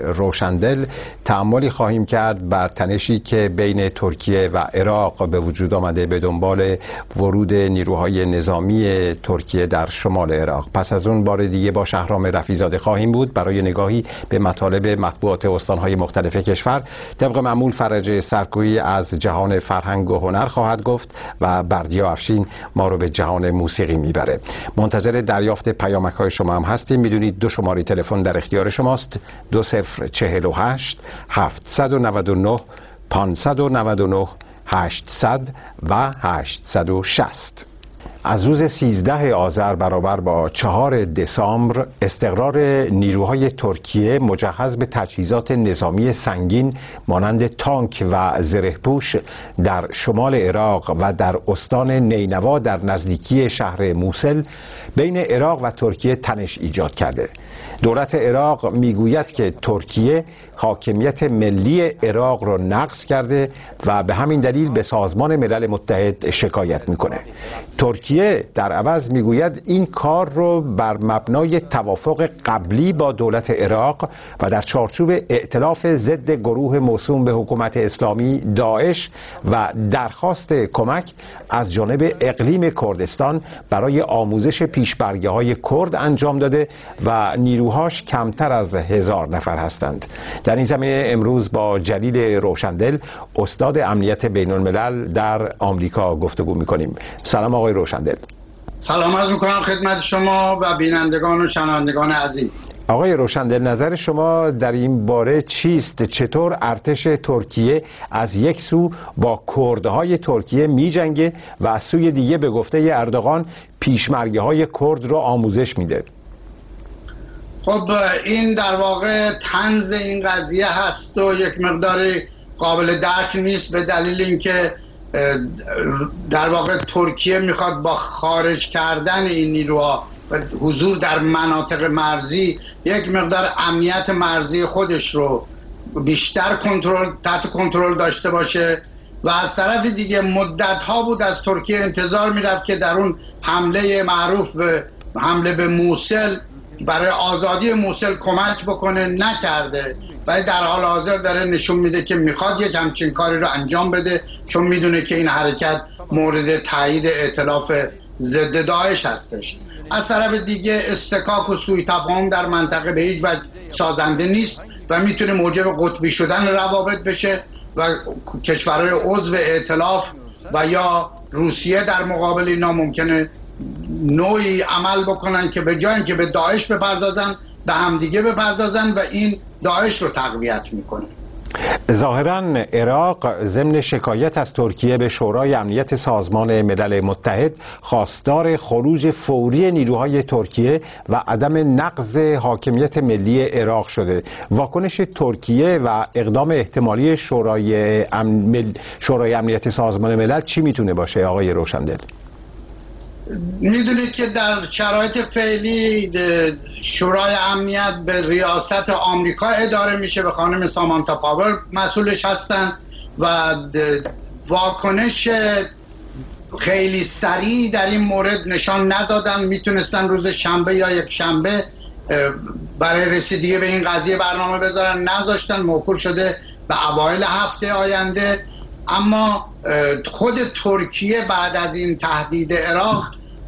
روشندل تأملی خواهیم کرد بر تنشی که بین ترکیه و عراق به وجود آمده به دنبال ورود نیروهای نظامی ترکیه در شمال عراق. پس از اون بار دیگه با شهرام رفیع‌زاده خواهیم بود برای نگاهی به مطالب مطبوعات استانهای مختلف کشور. طبق معمول فرج سرکویی از جهان فرهنگ و هنر خواهد گفت و بردیا افشین ما رو به جهان موسیقی میبره. منتظر دریافت پیامک های شما هم هستیم. میدونید دو شماره تلفن در اختیار شماست: دو صفر چهل و هشت هفتصد و نود و نه پانصد و نود و نه هشتصد و هشتصد و شصت. از روز سیزده آذر برابر با چهار دسامبر استقرار نیروهای ترکیه مجهز به تجهیزات نظامی سنگین مانند تانک و زرهپوش در شمال عراق و در استان نینوا در نزدیکی شهر موصل بین عراق و ترکیه تنش ایجاد کرده. دولت عراق میگوید که ترکیه حاکمیت ملی عراق را نقض کرده و به همین دلیل به سازمان ملل متحد شکایت میکنه. ترکیه در عوض میگوید این کار رو بر مبنای توافق قبلی با دولت عراق و در چارچوب ائتلاف ضد گروه موسوم به حکومت اسلامی داعش و درخواست کمک از جانب اقلیم کردستان برای آموزش پیشبرگه‌های کرد انجام داده و نیروهاش کمتر از هزار نفر هستند. در این زمینه امروز با جلیل روشندل استاد امنیت بین الملل در آمریکا گفتگو می‌کنیم. سلام آقای روشندل. سلام عرض می‌کنم خدمت شما و بینندگان و شنوندگان عزیز. آقای روشندل، نظر شما در این باره چیست؟ چطور ارتش ترکیه از یک سو با کردهای ترکیه می جنگه و از سوی دیگه به گفته اردوغان پیشمرگه های کرد رو آموزش میده؟ خب این در واقع طنز این قضیه هست و یک مقداری قابل درک نیست، به دلیل اینکه در واقع ترکیه میخواد با خارج کردن این نیروها و حضور در مناطق مرزی یک مقدار امنیت مرزی خودش رو بیشتر کنترل تحت کنترل داشته باشه و از طرف دیگه مدت‌ها بود از ترکیه انتظار میرفت که در اون حمله معروف به حمله به موصل برای آزادی موصل کمک بکنه، نکرده، ولی در حال حاضر داره نشون میده که میخواد یک همچین کاری رو انجام بده، چون میدونه که این حرکت مورد تایید ائتلاف ضد داعش هستش. از طرف دیگه استکاک و سوء تفاهم در منطقه به هیچ وجه سازنده نیست و میتونه موجب قطبی شدن روابط بشه و کشورهای عضو ائتلاف و یا روسیه در مقابل اینا ممکنه نوعی عمل بکنن که به جای اینکه به داعش بپردازن به همدیگه بپردازن و این داعش رو تقویت میکنه. ظاهراً عراق ضمن شکایت از ترکیه به شورای امنیت سازمان ملل متحد خواستار خروج فوری نیروهای ترکیه و عدم نقض حاکمیت ملی عراق شده. واکنش ترکیه و اقدام احتمالی شورای, ام... شورای امنیت سازمان ملل چی میتونه باشه آقای روشندل؟ میدونید که در شرایط فعلی شورای امنیت به ریاست آمریکا اداره میشه، به خانم سامانتا پاور مسئولش هستن و واکنش خیلی سریع در این مورد نشان ندادن. میتونستن روز شنبه یا یک شنبه برای رسیدگی به این قضیه برنامه بذارن، نذاشتن، موکول شده به اوایل هفته آینده. اما خود ترکیه بعد از این تهدید عراق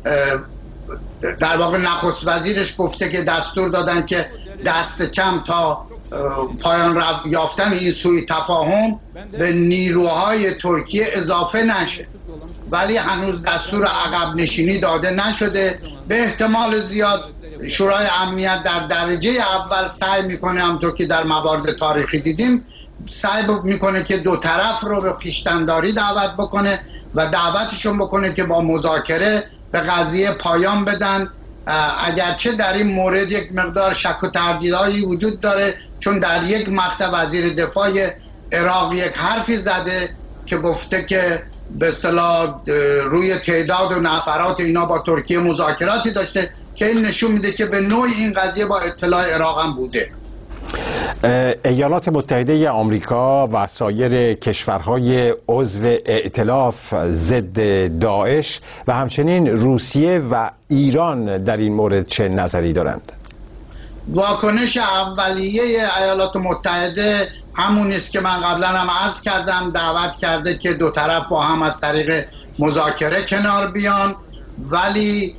در واقع نخست وزیرش گفته که دستور دادن که دست کم تا پایان یافتن این سوء تفاهم به نیروهای ترکیه اضافه نشه، ولی هنوز دستور عقب نشینی داده نشده. به احتمال زیاد شورای امنیت در درجه اول سعی میکنه، همونطور که در موارد تاریخی دیدیم، سعی میکنه که دو طرف رو به خویشتن‌داری دعوت بکنه و دعوتشون بکنه که با مذاکره به قضیه پایان بدن، اگرچه در این مورد یک مقدار شک و تردیدهایی وجود داره، چون در یک مقطع وزیر دفاع عراق یک حرفی زده که گفته که به اصطلاح روی تعداد و نفرات اینا با ترکیه مذاکراتی داشته که این نشون میده که به نوعی این قضیه با اطلاع عراق هم بوده. ایالات متحده آمریکا و سایر کشورهای عضو ائتلاف ضد داعش و همچنین روسیه و ایران در این مورد چه نظری دارند؟ واکنش اولیه ایالات متحده همون است که من قبلا هم عرض کردم، دعوت کرده که دو طرف با هم از طریق مذاکره کنار بیان، ولی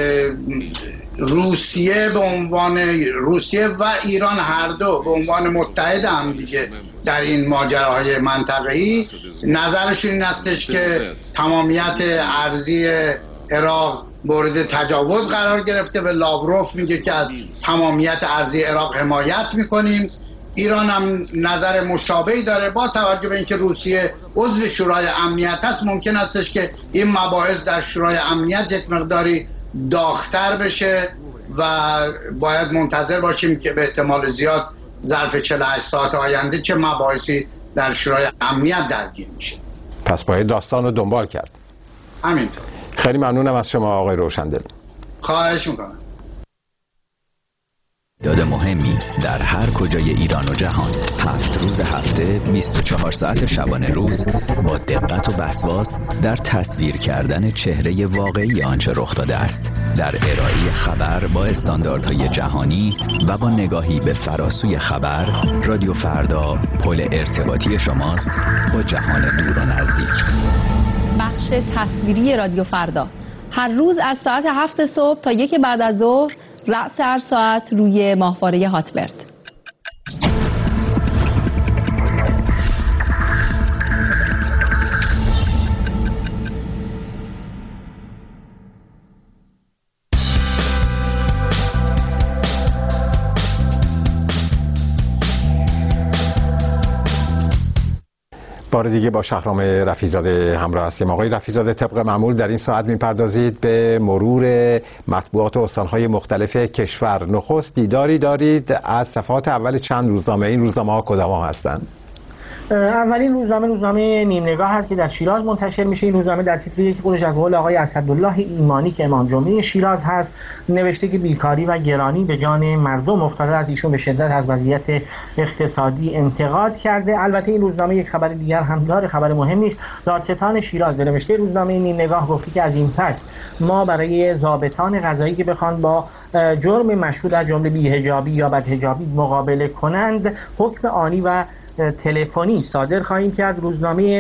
روسیه به عنوان روسیه و ایران هر دو به عنوان متحد هم دیگه در این ماجراهای منطقه‌ای نظرشون این استش که تمامیت ارضی عراق مورد تجاوز قرار گرفته و لاوروف میگه که از تمامیت ارضی عراق حمایت میکنیم. ایران هم نظر مشابهی داره. با توجه به اینکه روسیه عضو شورای امنیت هست، ممکن استش که این مباحث در شورای امنیت یک مقداری داغ‌تر بشه و باید منتظر باشیم که به احتمال زیاد ظرف چهل و هشت ساعت آینده چه مباحثی در شورای امنیت درگیر میشه. پس باید داستان رو دنبال کرد. همینطور. خیلی ممنونم از شما آقای روشندل. خواهش میکنم. داد مهمی در هر کجای ایران و جهان، هفت روز هفته، بیست و چهار ساعت شبانه روز، با دقت و وسواس در تصویر کردن چهره واقعی آنچه رخ داده است، در ارائه خبر با استانداردهای جهانی و با نگاهی به فراسوی خبر. رادیو فردا پل ارتباطی شماست با جهان دور و نزدیک. بخش تصویری رادیو فردا هر روز از ساعت هفت صبح تا یک بعد از ظهر، رأس هر ساعت روی ماهواره هاتبرد. بار دیگه با شهرام رفیع‌زاده همراه هستیم. آقای رفیع‌زاده، طبق معمول در این ساعت می‌پردازید به مرور مطبوعات استان‌های مختلف کشور. نخست دیداری دارید از صفحات اول چند روزنامه. این روزنامه‌ها کدام‌ها هستند؟ اولین روزنامه روزنامه نیم نگاه هست که در شیراز منتشر میشه. این روزنامه در تیتری که خودش از قول آقای اسدالله ایمانی که امام جمعه شیراز هست نوشته که بیکاری و گرانی به جان مردم افتاده است. ایشون به شدت از وضعیت اقتصادی انتقاد کرده. البته این روزنامه یک خبر دیگر هم داره، خبر مهمی است. دادستان شیراز نوشته روزنامه نیم نگاه گفته که از این پس ما برای ضابطان قضایی که بخوان با جرم مشهود از جمله بی‌حجابی یا بدحجابی مقابله کنند حکم آنی و تلفنی صادر خواهیم کرد. روزنامه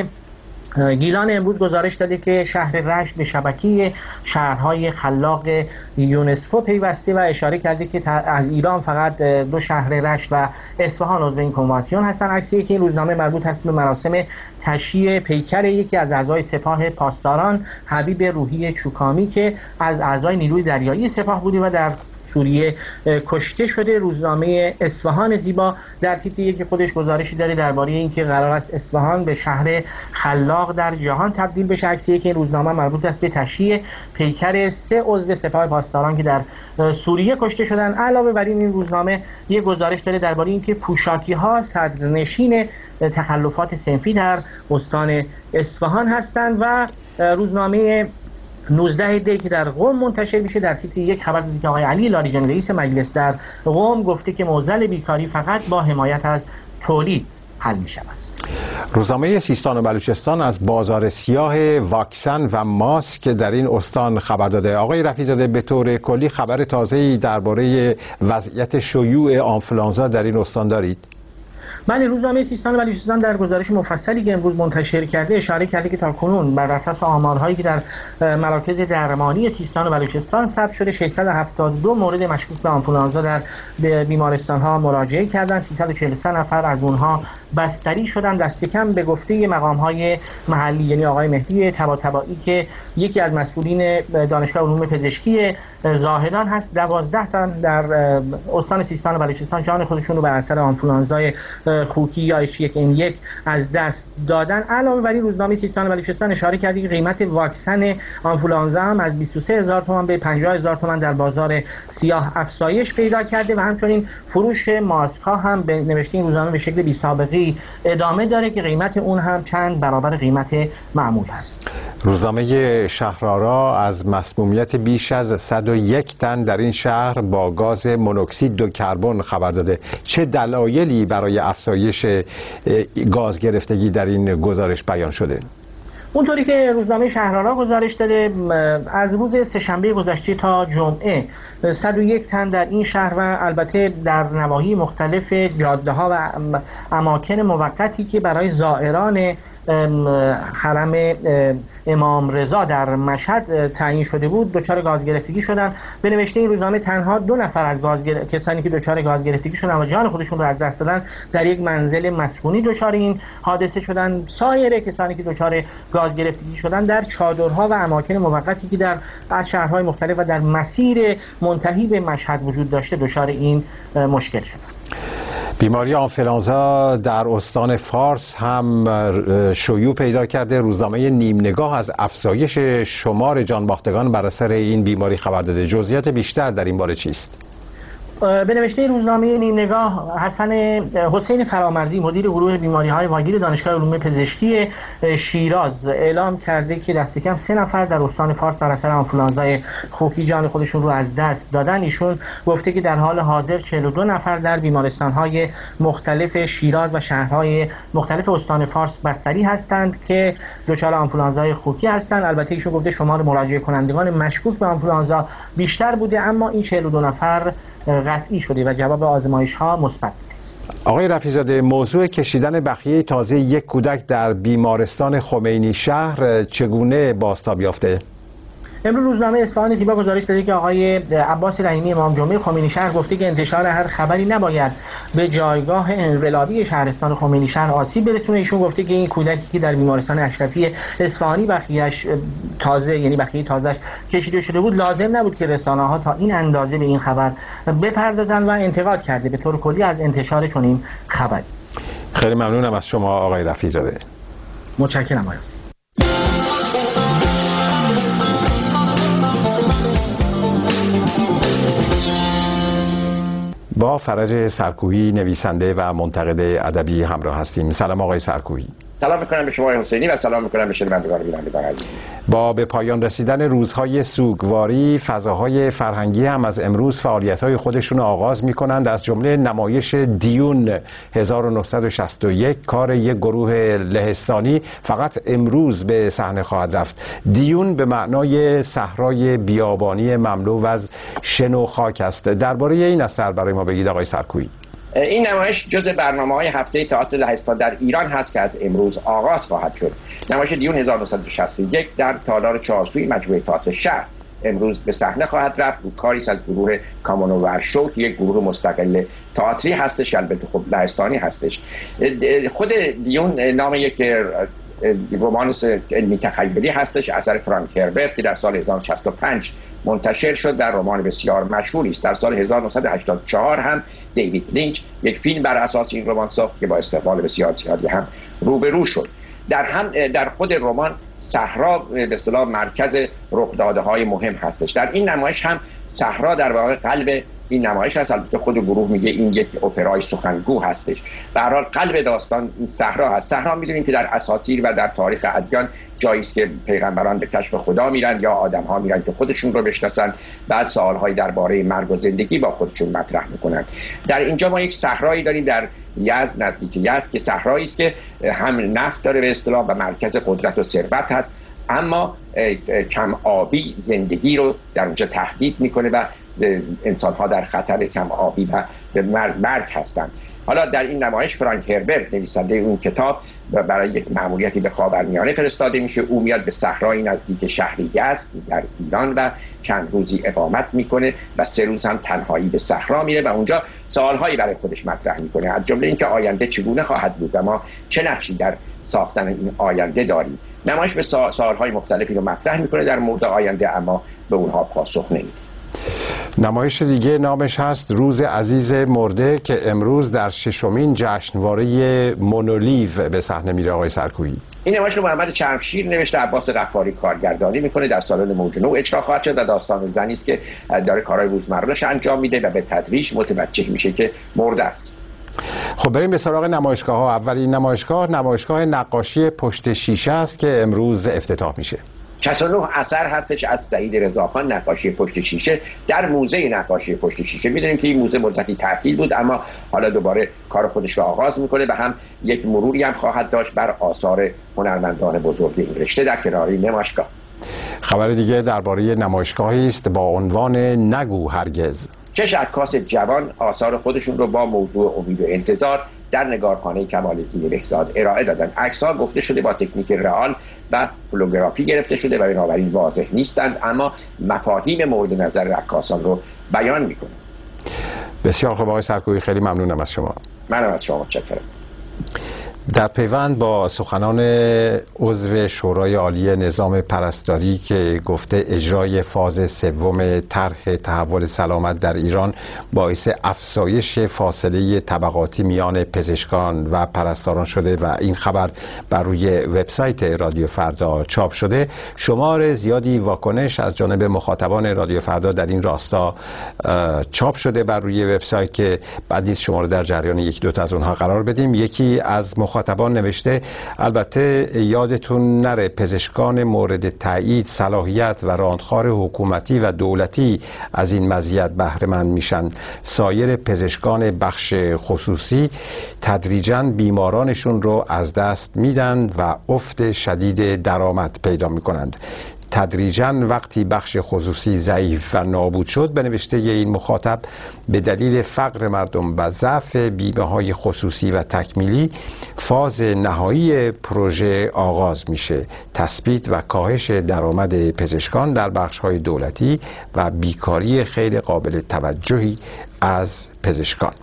گیلان امروز گزارش داده که شهر رشت به شبکه شهرهای خلاق یونسکو پیوسته و اشاره کرده که از ایران فقط دو شهر رشت و اصفهان عضو این کنوانسیون هستند. عکسی که این روزنامه مربوط هست به مراسم تشییع پیکر یکی از اعضای سپاه پاسداران حبیب روحی چوکامی که از اعضای نیروی دریایی سپاه بوده و در سوریه کشته شده. روزنامه اصفهان زیبا در تیتری که خودش گزارشی داره درباره اینکه قرار است اصفهان به شهر خلاق در جهان تبدیل بشه. عکسی که این روزنامه مربوط است به تشییع پیکر سه عضو سپاه پاسداران که در سوریه کشته شدن. علاوه بر این این روزنامه یک گزارش داره درباره اینکه پوشاکی ها صدرنشین تخلفات صنفی در استان اصفهان هستند. و روزنامه نوزده دی که در قم منتشر میشه در تیتر یک خبر دیدید که آقای علی لاریجانی رئیس مجلس در قم گفته که معضل بیکاری فقط با حمایت از تولید حل میشود. روزنامه سیستان و بلوچستان از بازار سیاه واکسن و ماسک در این استان خبر داده. آقای رفیع‌زاده، به طور کلی خبر تازه‌ای درباره وضعیت شیوع آنفولانزا در این استان دارید؟ بله، روزنامه سیستان و بلوچستان در گزارش مفصلی که امروز منتشر کرده اشاره کرده که تاکنون بر اساس آمارهایی که در مراکز درمانی سیستان و بلوچستان ثبت شده ششصد و هفتاد و دو مورد مشکوک به آنفولانزا در بیمارستان ها مراجعه کردند. سیصد و چهل و سه نفر از اونها بستری شدند. دست کم به گفته مقام های محلی یعنی آقای مهدی طباطبایی که یکی از مسئولین دانشگاه علوم پزشکی زاهدان هست، دوازده تا در استان سیستان و بلوچستان جان خودشون رو بر اثر آنفولانزای خوکی یا اچ یک ان یک از دست دادن. علاوه بر این روزنامه سیستان و بلوچستان اشاره کرده که قیمت واکسن آنفولانزا هم از بیست و سه هزار تومان به پنجاه هزار تومان در بازار سیاه افزایش پیدا کرده و همچنین فروش ماسک ها هم به نوشته این روزنامه به شکل بی سابقه ادامه داره که قیمت اون هم چند برابر قیمت معمول هست. روزنامه شهرآرا از مسمومیت بیش از صد و یک تن در این شهر با گاز مونوکسید دو کربن خبر داده. چه دلایلی برای افزایش گاز گرفتگی در این گزارش بیان شده؟ اونطوری که روزنامه شهرآرا گزارش داده از روز سه‌شنبه گذشته تا جمعه صد و یک تن در این شهر و البته در نواحی مختلف جاده‌ها و اماکن موقتی که برای زائران حرم امام رضا در مشهد تعیین شده بود دچار گاز گرفتگی شدن. به نوشته این روزنامه تنها دو نفر از گاز گر... کسانی که دچار گاز گرفتگی شدن و جان خودشون رو از دست دادن در یک منزل مسکونی دچار این حادثه شدن. سایر کسانی که دچار گاز گرفتگی شدن در چادرها و اماکن موقتی که در از شهرهای مختلف و در مسیر منتهی به مشهد وجود داشته دچار این مشکل شدن. بیماری آنفولانزا در استان فارس هم شیوع پیدا کرده. روزنامه نیم نگاه از افزایش شمار جانباختگان بر اثر این بیماری خبر داده. جزئیات بیشتر در این باره چیست؟ به نوشته روزنامه نیم نگاه حسن حسین فرامردی مدیر گروه بیماری‌های واگیر دانشگاه علوم پزشکی شیراز اعلام کرده که دست کم سه نفر در استان فارس بر اثر آنفولانزای خوکی جان خودشون رو از دست دادن. ایشون گفته که در حال حاضر چهل و دو نفر در بیمارستان‌های مختلف شیراز و شهرهای مختلف استان فارس بستری هستند که دچار آنفولانزای خوکی هستند. البته ایشون گفته شمار مراجعه کنندگان مشکوک به آنفولانزا بیشتر بوده اما این چهل و دو نفر قطعی شده و جواب آزمایش ها مثبت بوده. آقای رفیع‌زاده، موضوع کشیدن بخیه تازه یک کودک در بیمارستان خمینی شهر چگونه بازتاب یافته؟ امروز روزنامه اصفهان زیبا گزارش داده که آقای عباس رحیمی امام جمعه خمینی شهر گفته که انتشار هر خبری نباید به جایگاه انقلابی شهرستان خمینی شهر آسیب برسونه. ایشون گفته که این کودکی که در بیمارستان اشرفی اصفهانی بخیه‌اش تازه یعنی بخیه تازه‌اش کشیده شده بود لازم نبود که رسانه‌ها تا این اندازه به این خبر بپردازن و انتقاد کرده به طور کلی از انتشار چنین خبری. خیلی ممنونم از شما آقای رفیع‌زاده. متشکرم آقای. با فرج سرکوهی نویسنده و منتقد ادبی همراه هستیم. سلام آقای سرکوهی. سلام میکنم به شما حسینی و سلام میکنم به شنوندگان و بینندگان عزیز. با به پایان رسیدن روزهای سوگواری، فضاهای فرهنگی هم از امروز فعالیت‌های خودشون آغاز میکنند. از جمله نمایش دیون هزار و نهصد و شصت و یک کار یک گروه لهستانی فقط امروز به صحنه خواهد رفت. دیون به معنای صحرای بیابانی مملو از شن و خاک است. درباره این اثر برای ما بگید آقای سرکوهی. این نمایش جزء برنامه‌های هفته تئاتر لهستان در ایران هست که از امروز آغاز خواهد شد. نمایش دیون هزار و نهصد و شصت و یک در تالار چهارسوی مجموعه تئاتر شهر امروز به صحنه خواهد رفت. کاری از گروه کامونو ورشو که یک گروه مستقل تئاتری هستش که البته خب لهستانی هستش. خود دیون نام یک رمان علمی تخیلی هستش اثر فرانک هربرت که در سال هزار و نهصد و شصت و پنج منتشر شد. در رمان بسیار مشهوری است. در سال هزار و نهصد و هشتاد و چهار هم دیوید لینچ یک فیلم بر اساس این رمان ساخت که با استقبال بسیار زیادی هم روبرو شد. در هم در خود رمان صحرا به اصطلاح مرکز رخدادهای مهم هستش. در این نمایش هم صحرا در واقع قلب این نمایش هست. البته خود گروه میگه این یک اپرای سخنگو هستش. به هر حال قلب داستان این صحرا هست. صحرا میدونیم که در اساطیر و در تاریخ ادیان جایی است که پیغمبران به کشف خدا میرن یا آدم‌ها میرن که خودشون رو بشناسن، بعد سوال‌های درباره مرگ و زندگی با خودشون مطرح میکنن. در اینجا ما یک صحرایی داریم در یزد، نزدیک یزد، که صحرایی است که هم نفت داره به اصطلاح و مرکز قدرت و ثروت هست، اما کم آبی زندگی رو در اونجا تهدید میکنه و انسان‌ها در خطر کم آبی و مرگ هستند. حالا در این نمایش فرانک هربرت نویسنده اون کتاب برای یک مأموریتی به خاورمیانه فرستاده میشه. او میاد به صحرای نزدیک شهر یزد در ایران و چند روزی اقامت میکنه و سه روز هم تنهایی به صحرا میره و اونجا سوالهایی برای خودش مطرح میکنه، از جمله اینکه آینده چگونه خواهد بود و ما چه نقشی در ساختن این آینده داریم. نمایش به سوالهای مختلفی رو مطرح میکنه در مورد آینده، اما به اونها پاسخ نمیده. نمایش دیگه نامش هست روز عزیز مرده که امروز در ششمین جشنواره مونولیو به صحنه میره آقای سرکوهی. این نمایش رو محمد چرمشیر نوشته، عباس غفاری کارگردانی میکنه، در سالن موج نو اجرا خواهد شد و داستان زنی است که داره کارهای روزمره‌اش انجام میده و به تدریج متوجه میشه که مرده است. خب بریم به سراغ نمایشگاه ها. اولین نمایشگاه نمایشگاه نقاشی پشت شیشه است که امروز افتتاح میشه. شصت و نه اثر هستش از سعید رضاخان، نقاشی پشت شیشه در موزه نقاشی پشت شیشه. میدونیم که این موزه مدتی تعطیل بود، اما حالا دوباره کار خودش رو آغاز میکنه و هم یک مروری هم خواهد داشت بر آثار هنرمندان بزرگ این رشته در کنار نمایشگاه. خبر دیگه درباره نمایشگاهی است با عنوان نگو هرگز. شش عکاس جوان آثار خودشون رو با موضوع امید و انتظار در نگارخانه کمال‌الدین بهزاد ارائه دادن. عکس‌ها گفته شده با تکنیک رئال و هولوگرافی گرفته شده و بنابراین واضح نیستند، اما مفاهیم مورد نظر رقاصان رو بیان می‌کنند. بسیار خوب آقای سرکوهی، خیلی ممنونم از شما. منم از شما متشکرم. در پیوند با سخنان عضو شورای عالی نظام پرستاری که گفته اجرای فاز سوم طرح تحول سلامت در ایران باعث افزایش فاصله طبقاتی میان پزشکان و پرستاران شده و این خبر بر روی وبسایت رادیو فردا چاپ شده، شمار زیادی واکنش از جانب مخاطبان رادیو فردا در این راستا چاپ شده بر روی وبسایت که بعد نیست شما رو در جریان یکی دو تا از اونها قرار بدیم. یکی از مخاطبان نوشته البته یادتون نره پزشکان مورد تایید، صلاحیت و راندخار حکومتی و دولتی از این مزیت بهره مند میشن. سایر پزشکان بخش خصوصی تدریجاً بیمارانشون رو از دست میدن و افت شدید درآمد پیدا میکنند. تدریجاً وقتی بخش خصوصی ضعیف و نابود شد، به نوشته این مخاطب، به دلیل فقر مردم و ضعف بیمه‌های خصوصی و تکمیلی، فاز نهایی پروژه آغاز میشه: تثبیت و کاهش درآمد پزشکان در بخش‌های دولتی و بیکاری خیلی قابل توجهی از پزشکان.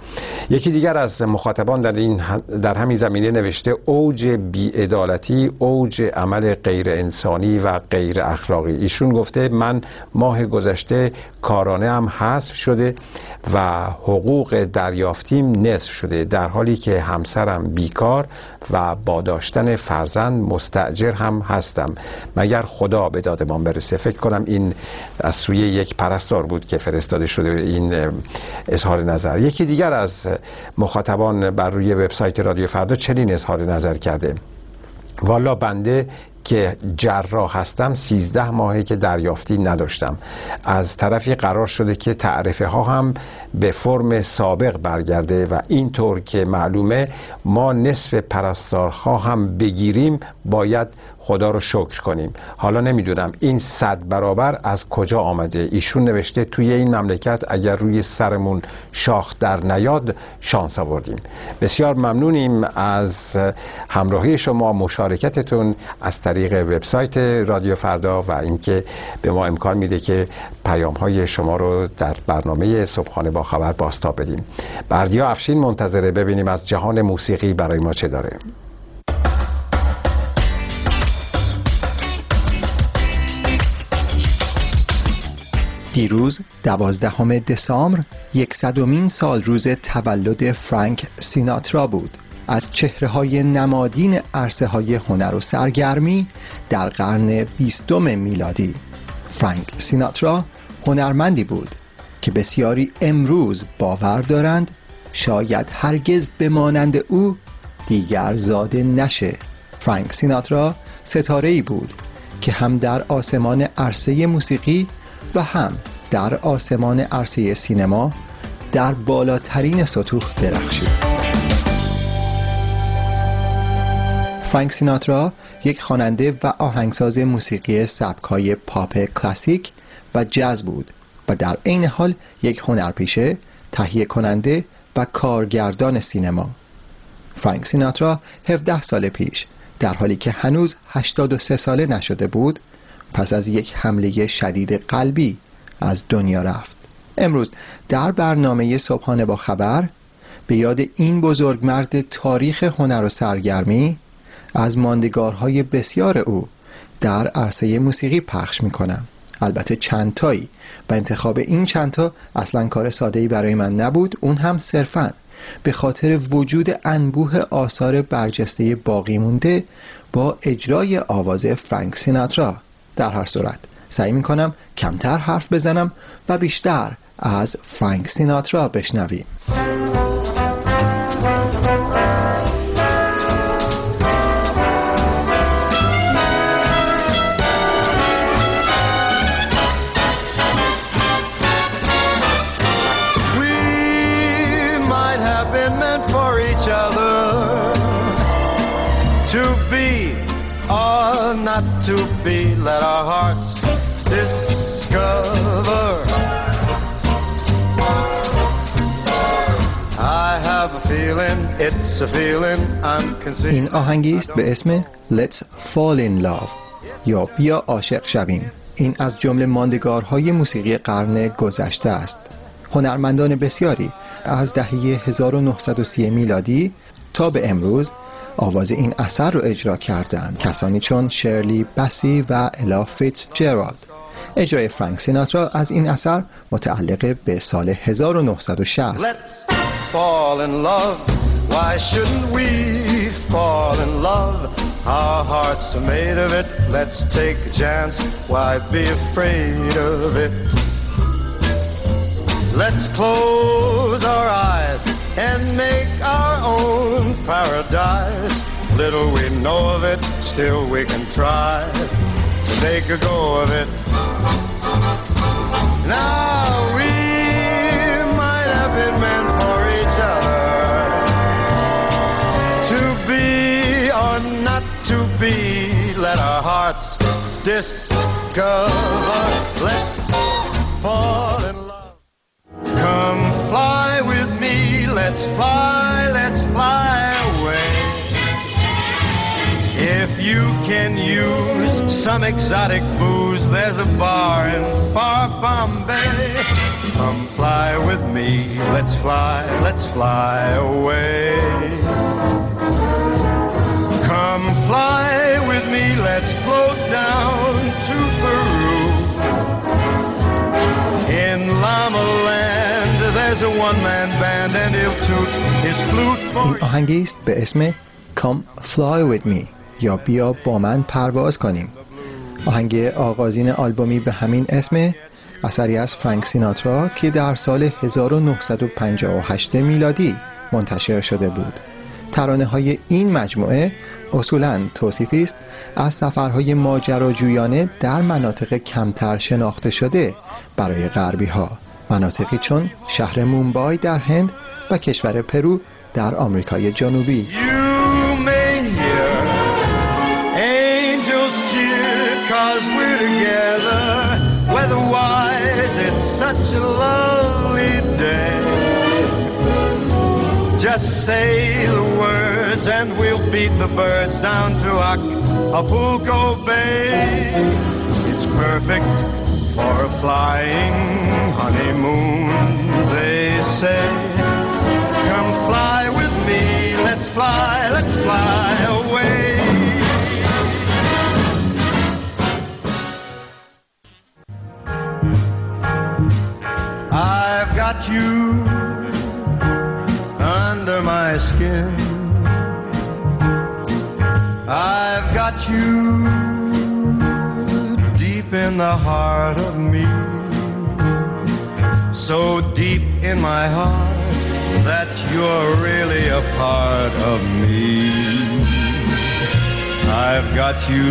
یکی دیگر از مخاطبان در این در همین زمینه نوشته اوج بی‌عدالتی، اوج عمل غیر انسانی و غیر اخلاقی. ایشون گفته من ماه گذشته کارانه هم حذف شده و حقوق دریافتیم نصف شده، در حالی که همسرم بیکار و با داشتن فرزند مستأجر هم هستم. مگر خدا به دادمان برسه. فکر کنم این از سوی یک پرستار بود که فرستاده شده این اظهار نظر. یکی دیگر از مخاطبان بر روی وبسایت رادیو فردا چنین اظهار نظر کرده: والا بنده که جراح هستم سیزده ماهه که دریافتی نداشتم. از طرفی قرار شده که تعرفه ها هم به فرم سابق برگرده و اینطور که معلومه ما نصف پرستارها هم بگیریم باید خدا رو شکر کنیم. حالا نمیدونم این صد برابر از کجا آمده. ایشون نوشته توی این مملکت اگر روی سرمون شاخ در نیاد شانس آوردیم. بسیار ممنونیم از همراهی شما، مشارکتتون از طریق وبسایت رادیو فردا و اینکه به ما امکان میده که پیام های شما رو در برنامه صبحانه با خبر بازتاب بدیم. بردیا افشین منتظره ببینیم از جهان موسیقی برای ما چه داره. دیروز دوازدهم دسامبر یکصدمین سال روز تولد فرانک سیناترا بود. از چهره‌های نمادین عرصه‌های هنر و سرگرمی در قرن بیستم میلادی. فرانک سیناترا هنرمندی بود که بسیاری امروز باور دارند شاید هرگز بمانند او دیگر زاده نشه. فرانک سیناترا ستاره‌ای بود که هم در آسمان عرصه موسیقی و هم در آسمان عرصه سینما در بالاترین سطوح درخشید. فرانک سیناترا یک خواننده و آهنگساز موسیقی سبک‌های پاپ کلاسیک و جاز بود و در عین حال یک هنرپیشه، تهیه کننده و کارگردان سینما. فرانک سیناترا هفده سال پیش در حالی که هنوز هشتاد و سه ساله نشده بود پس از یک حمله شدید قلبی از دنیا رفت. امروز در برنامه صبحانه با خبر به یاد این بزرگمرد تاریخ هنر و سرگرمی از ماندگارهای بسیار او در عرصه موسیقی پخش میکنم. البته چند تایی و انتخاب این چند تا اصلا کار ساده‌ای برای من نبود، اون هم صرفاً به خاطر وجود انبوه آثار برجسته باقی مونده با اجرای آواز فرانک سیناترا. در هر صورت سعی میکنم کمتر حرف بزنم و بیشتر از فرانک سیناترا بشنویم. Not to be, let our hearts discover. I have a feeling, it's a feeling I'm conceiving. این آهنگی است به اسم Let's Fall in Love یا بیا عاشق شویم. این از جمله ماندگارهای موسیقی قرن گذشته است. هنرمندان بسیاری از دهه هزار و نهصد و سی میلادی تا به امروز آواز این اثر رو اجرا کردند. کسانی چون شرلی بسی و الا فیتزجرالد. اجرای فرانک سیناترا از این اثر متعلق به سال هزار و نهصد و شصت. Let's fall in love. Why shouldn't we fall in love? Our hearts are made of it. Let's take a chance. Why be afraid of it? Let's close our eyes and make our own paradise. Little we know of it, still we can try to make a go of it. Now we might have been meant for each other, to be or not to be. Let our hearts discover. Let's fall in love. Come fly with me. Let's fly, let's fly away. If you can use some exotic booze, there's a bar in far Bombay. Bombay. Come fly with me, let's fly, let's fly away. Come fly with me, let's float down to Peru. In Llama Land there's a one-man band and he'll toot his flute for این آهنگی است به اسم Come Fly With Me یا بیا با من پرواز کنیم. آهنگ آغازین آلبومی به همین اسم، اثری از فرانک سیناترا که در سال هزار و نهصد و پنجاه و هشت میلادی منتشر شده بود. ترانه های این مجموعه اصولاً توصیفی است از سفرهای ماجراجویانه در مناطق کمتر شناخته شده برای غربی ها، مناطقی چون شهر مومبای در هند و کشور پرو در آمریکای جنوبی. Cause we're together, weather-wise, it's such a lovely day. Just say the words and we'll beat the birds down to Acapulco Bay. It's perfect for a flying honeymoon, they say. Come fly with me, let's fly, let's fly away. I've got you under my skin. I've got you deep in the heart of me. So deep in my heart that you're really a part of me. I've got you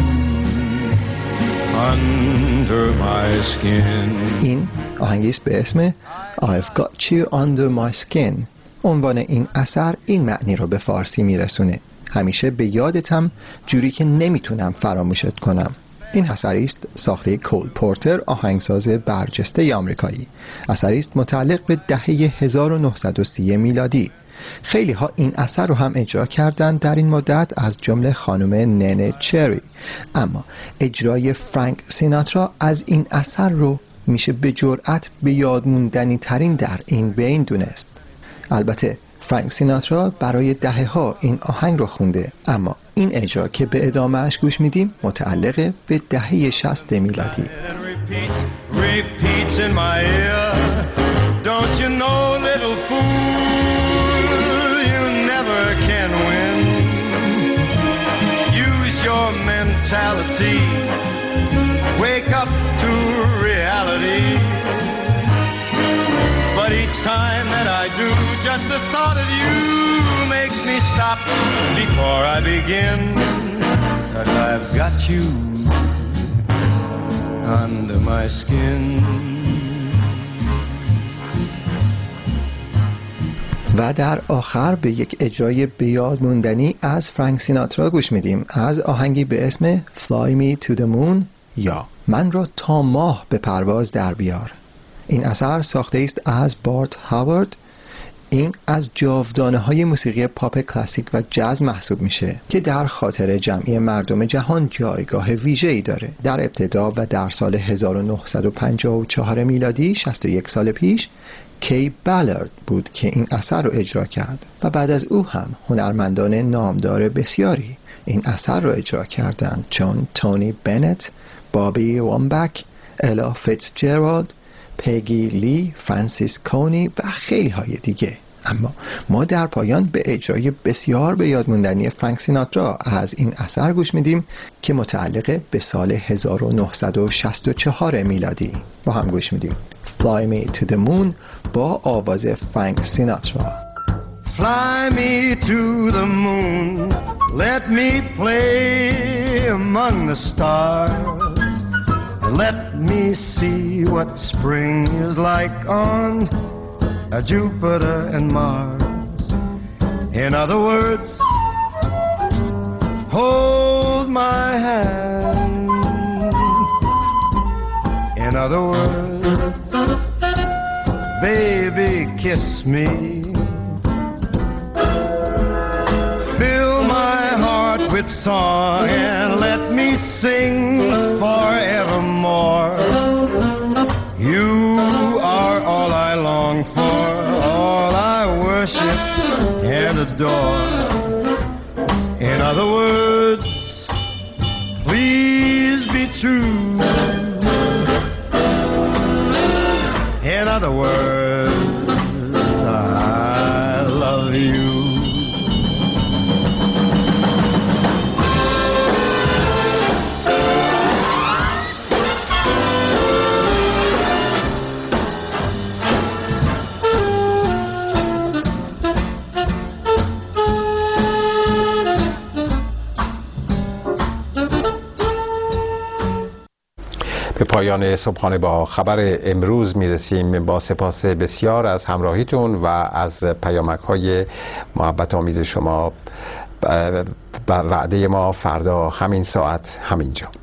under my skin. این آهنگی است به اسم I've got you under my skin. عنوان این اثر این معنی رو به فارسی میرسونه: همیشه به یادتم جوری که نمیتونم فراموشت کنم. این اثری است ساخته کول پورتر، آهنگساز برجسته آمریکایی. اثری است متعلق به دهه هزار و نهصد و سی میلادی. خیلی ها این اثر رو هم اجرا کردند در این مدت، از جمله خانم ننه چری. اما اجرای فرانک سیناترا از این اثر رو میشه به جرأت به یاد موندنی ترین در این بین دونست. البته فرانک سیناترا برای دهه ها این آهنگ رو خونده، اما این اجرا که به ادامهش گوش میدیم متعلق به دهه شصت میلادی. Wake up to reality. But each time that I do, just the thought of you makes me stop before I begin. 'Cause I've got you under my skin. و در آخر به یک اجرای بیاد موندنی از فرانک سیناترا گوش میدیم از آهنگی به اسم Fly Me to the Moon یا من را تا ماه به پرواز در بیار. این اثر ساخته است از بارت هاوارد. این از جاودانه های موسیقی پاپ کلاسیک و جاز محسوب میشه که در خاطر جمعی مردم جهان جایگاه ویژه‌ای داره. در ابتدا و در سال هزار و نهصد و پنجاه و چهار میلادی، شصت و یک سال پیش، کی بالارد بود که این اثر رو اجرا کرد و بعد از او هم هنرمندان نامدار بسیاری این اثر رو اجرا کردند، چون تونی بنت، بابی وامبک، الا فیتزجرالد، پگی لی، فرانسیس کونی و خیلی های دیگه. اما ما در پایان به اجرای بسیار به یاد موندنی فرانک سیناترا از این اثر گوش میدیم که متعلق به سال هزار و نهصد و شصت و چهار میلادی. با هم گوش میدیم Fly Me to the Moon با آواز فرانک سیناترا. Fly me to the moon, let me play among the stars, let me see what spring is like on Jupiter and Mars. In other words, hold my hand. In other words, baby, kiss me. Fill my heart with song and let me sing forevermore. You long for, all I worship and adore. In other words, please be true. In other words, I love you. به پایان صبحانه با خبر امروز میرسیم. با سپاس بسیار از همراهیتون و از پیامک‌های محبت آمیز شما. وعده ما فردا همین ساعت همینجا.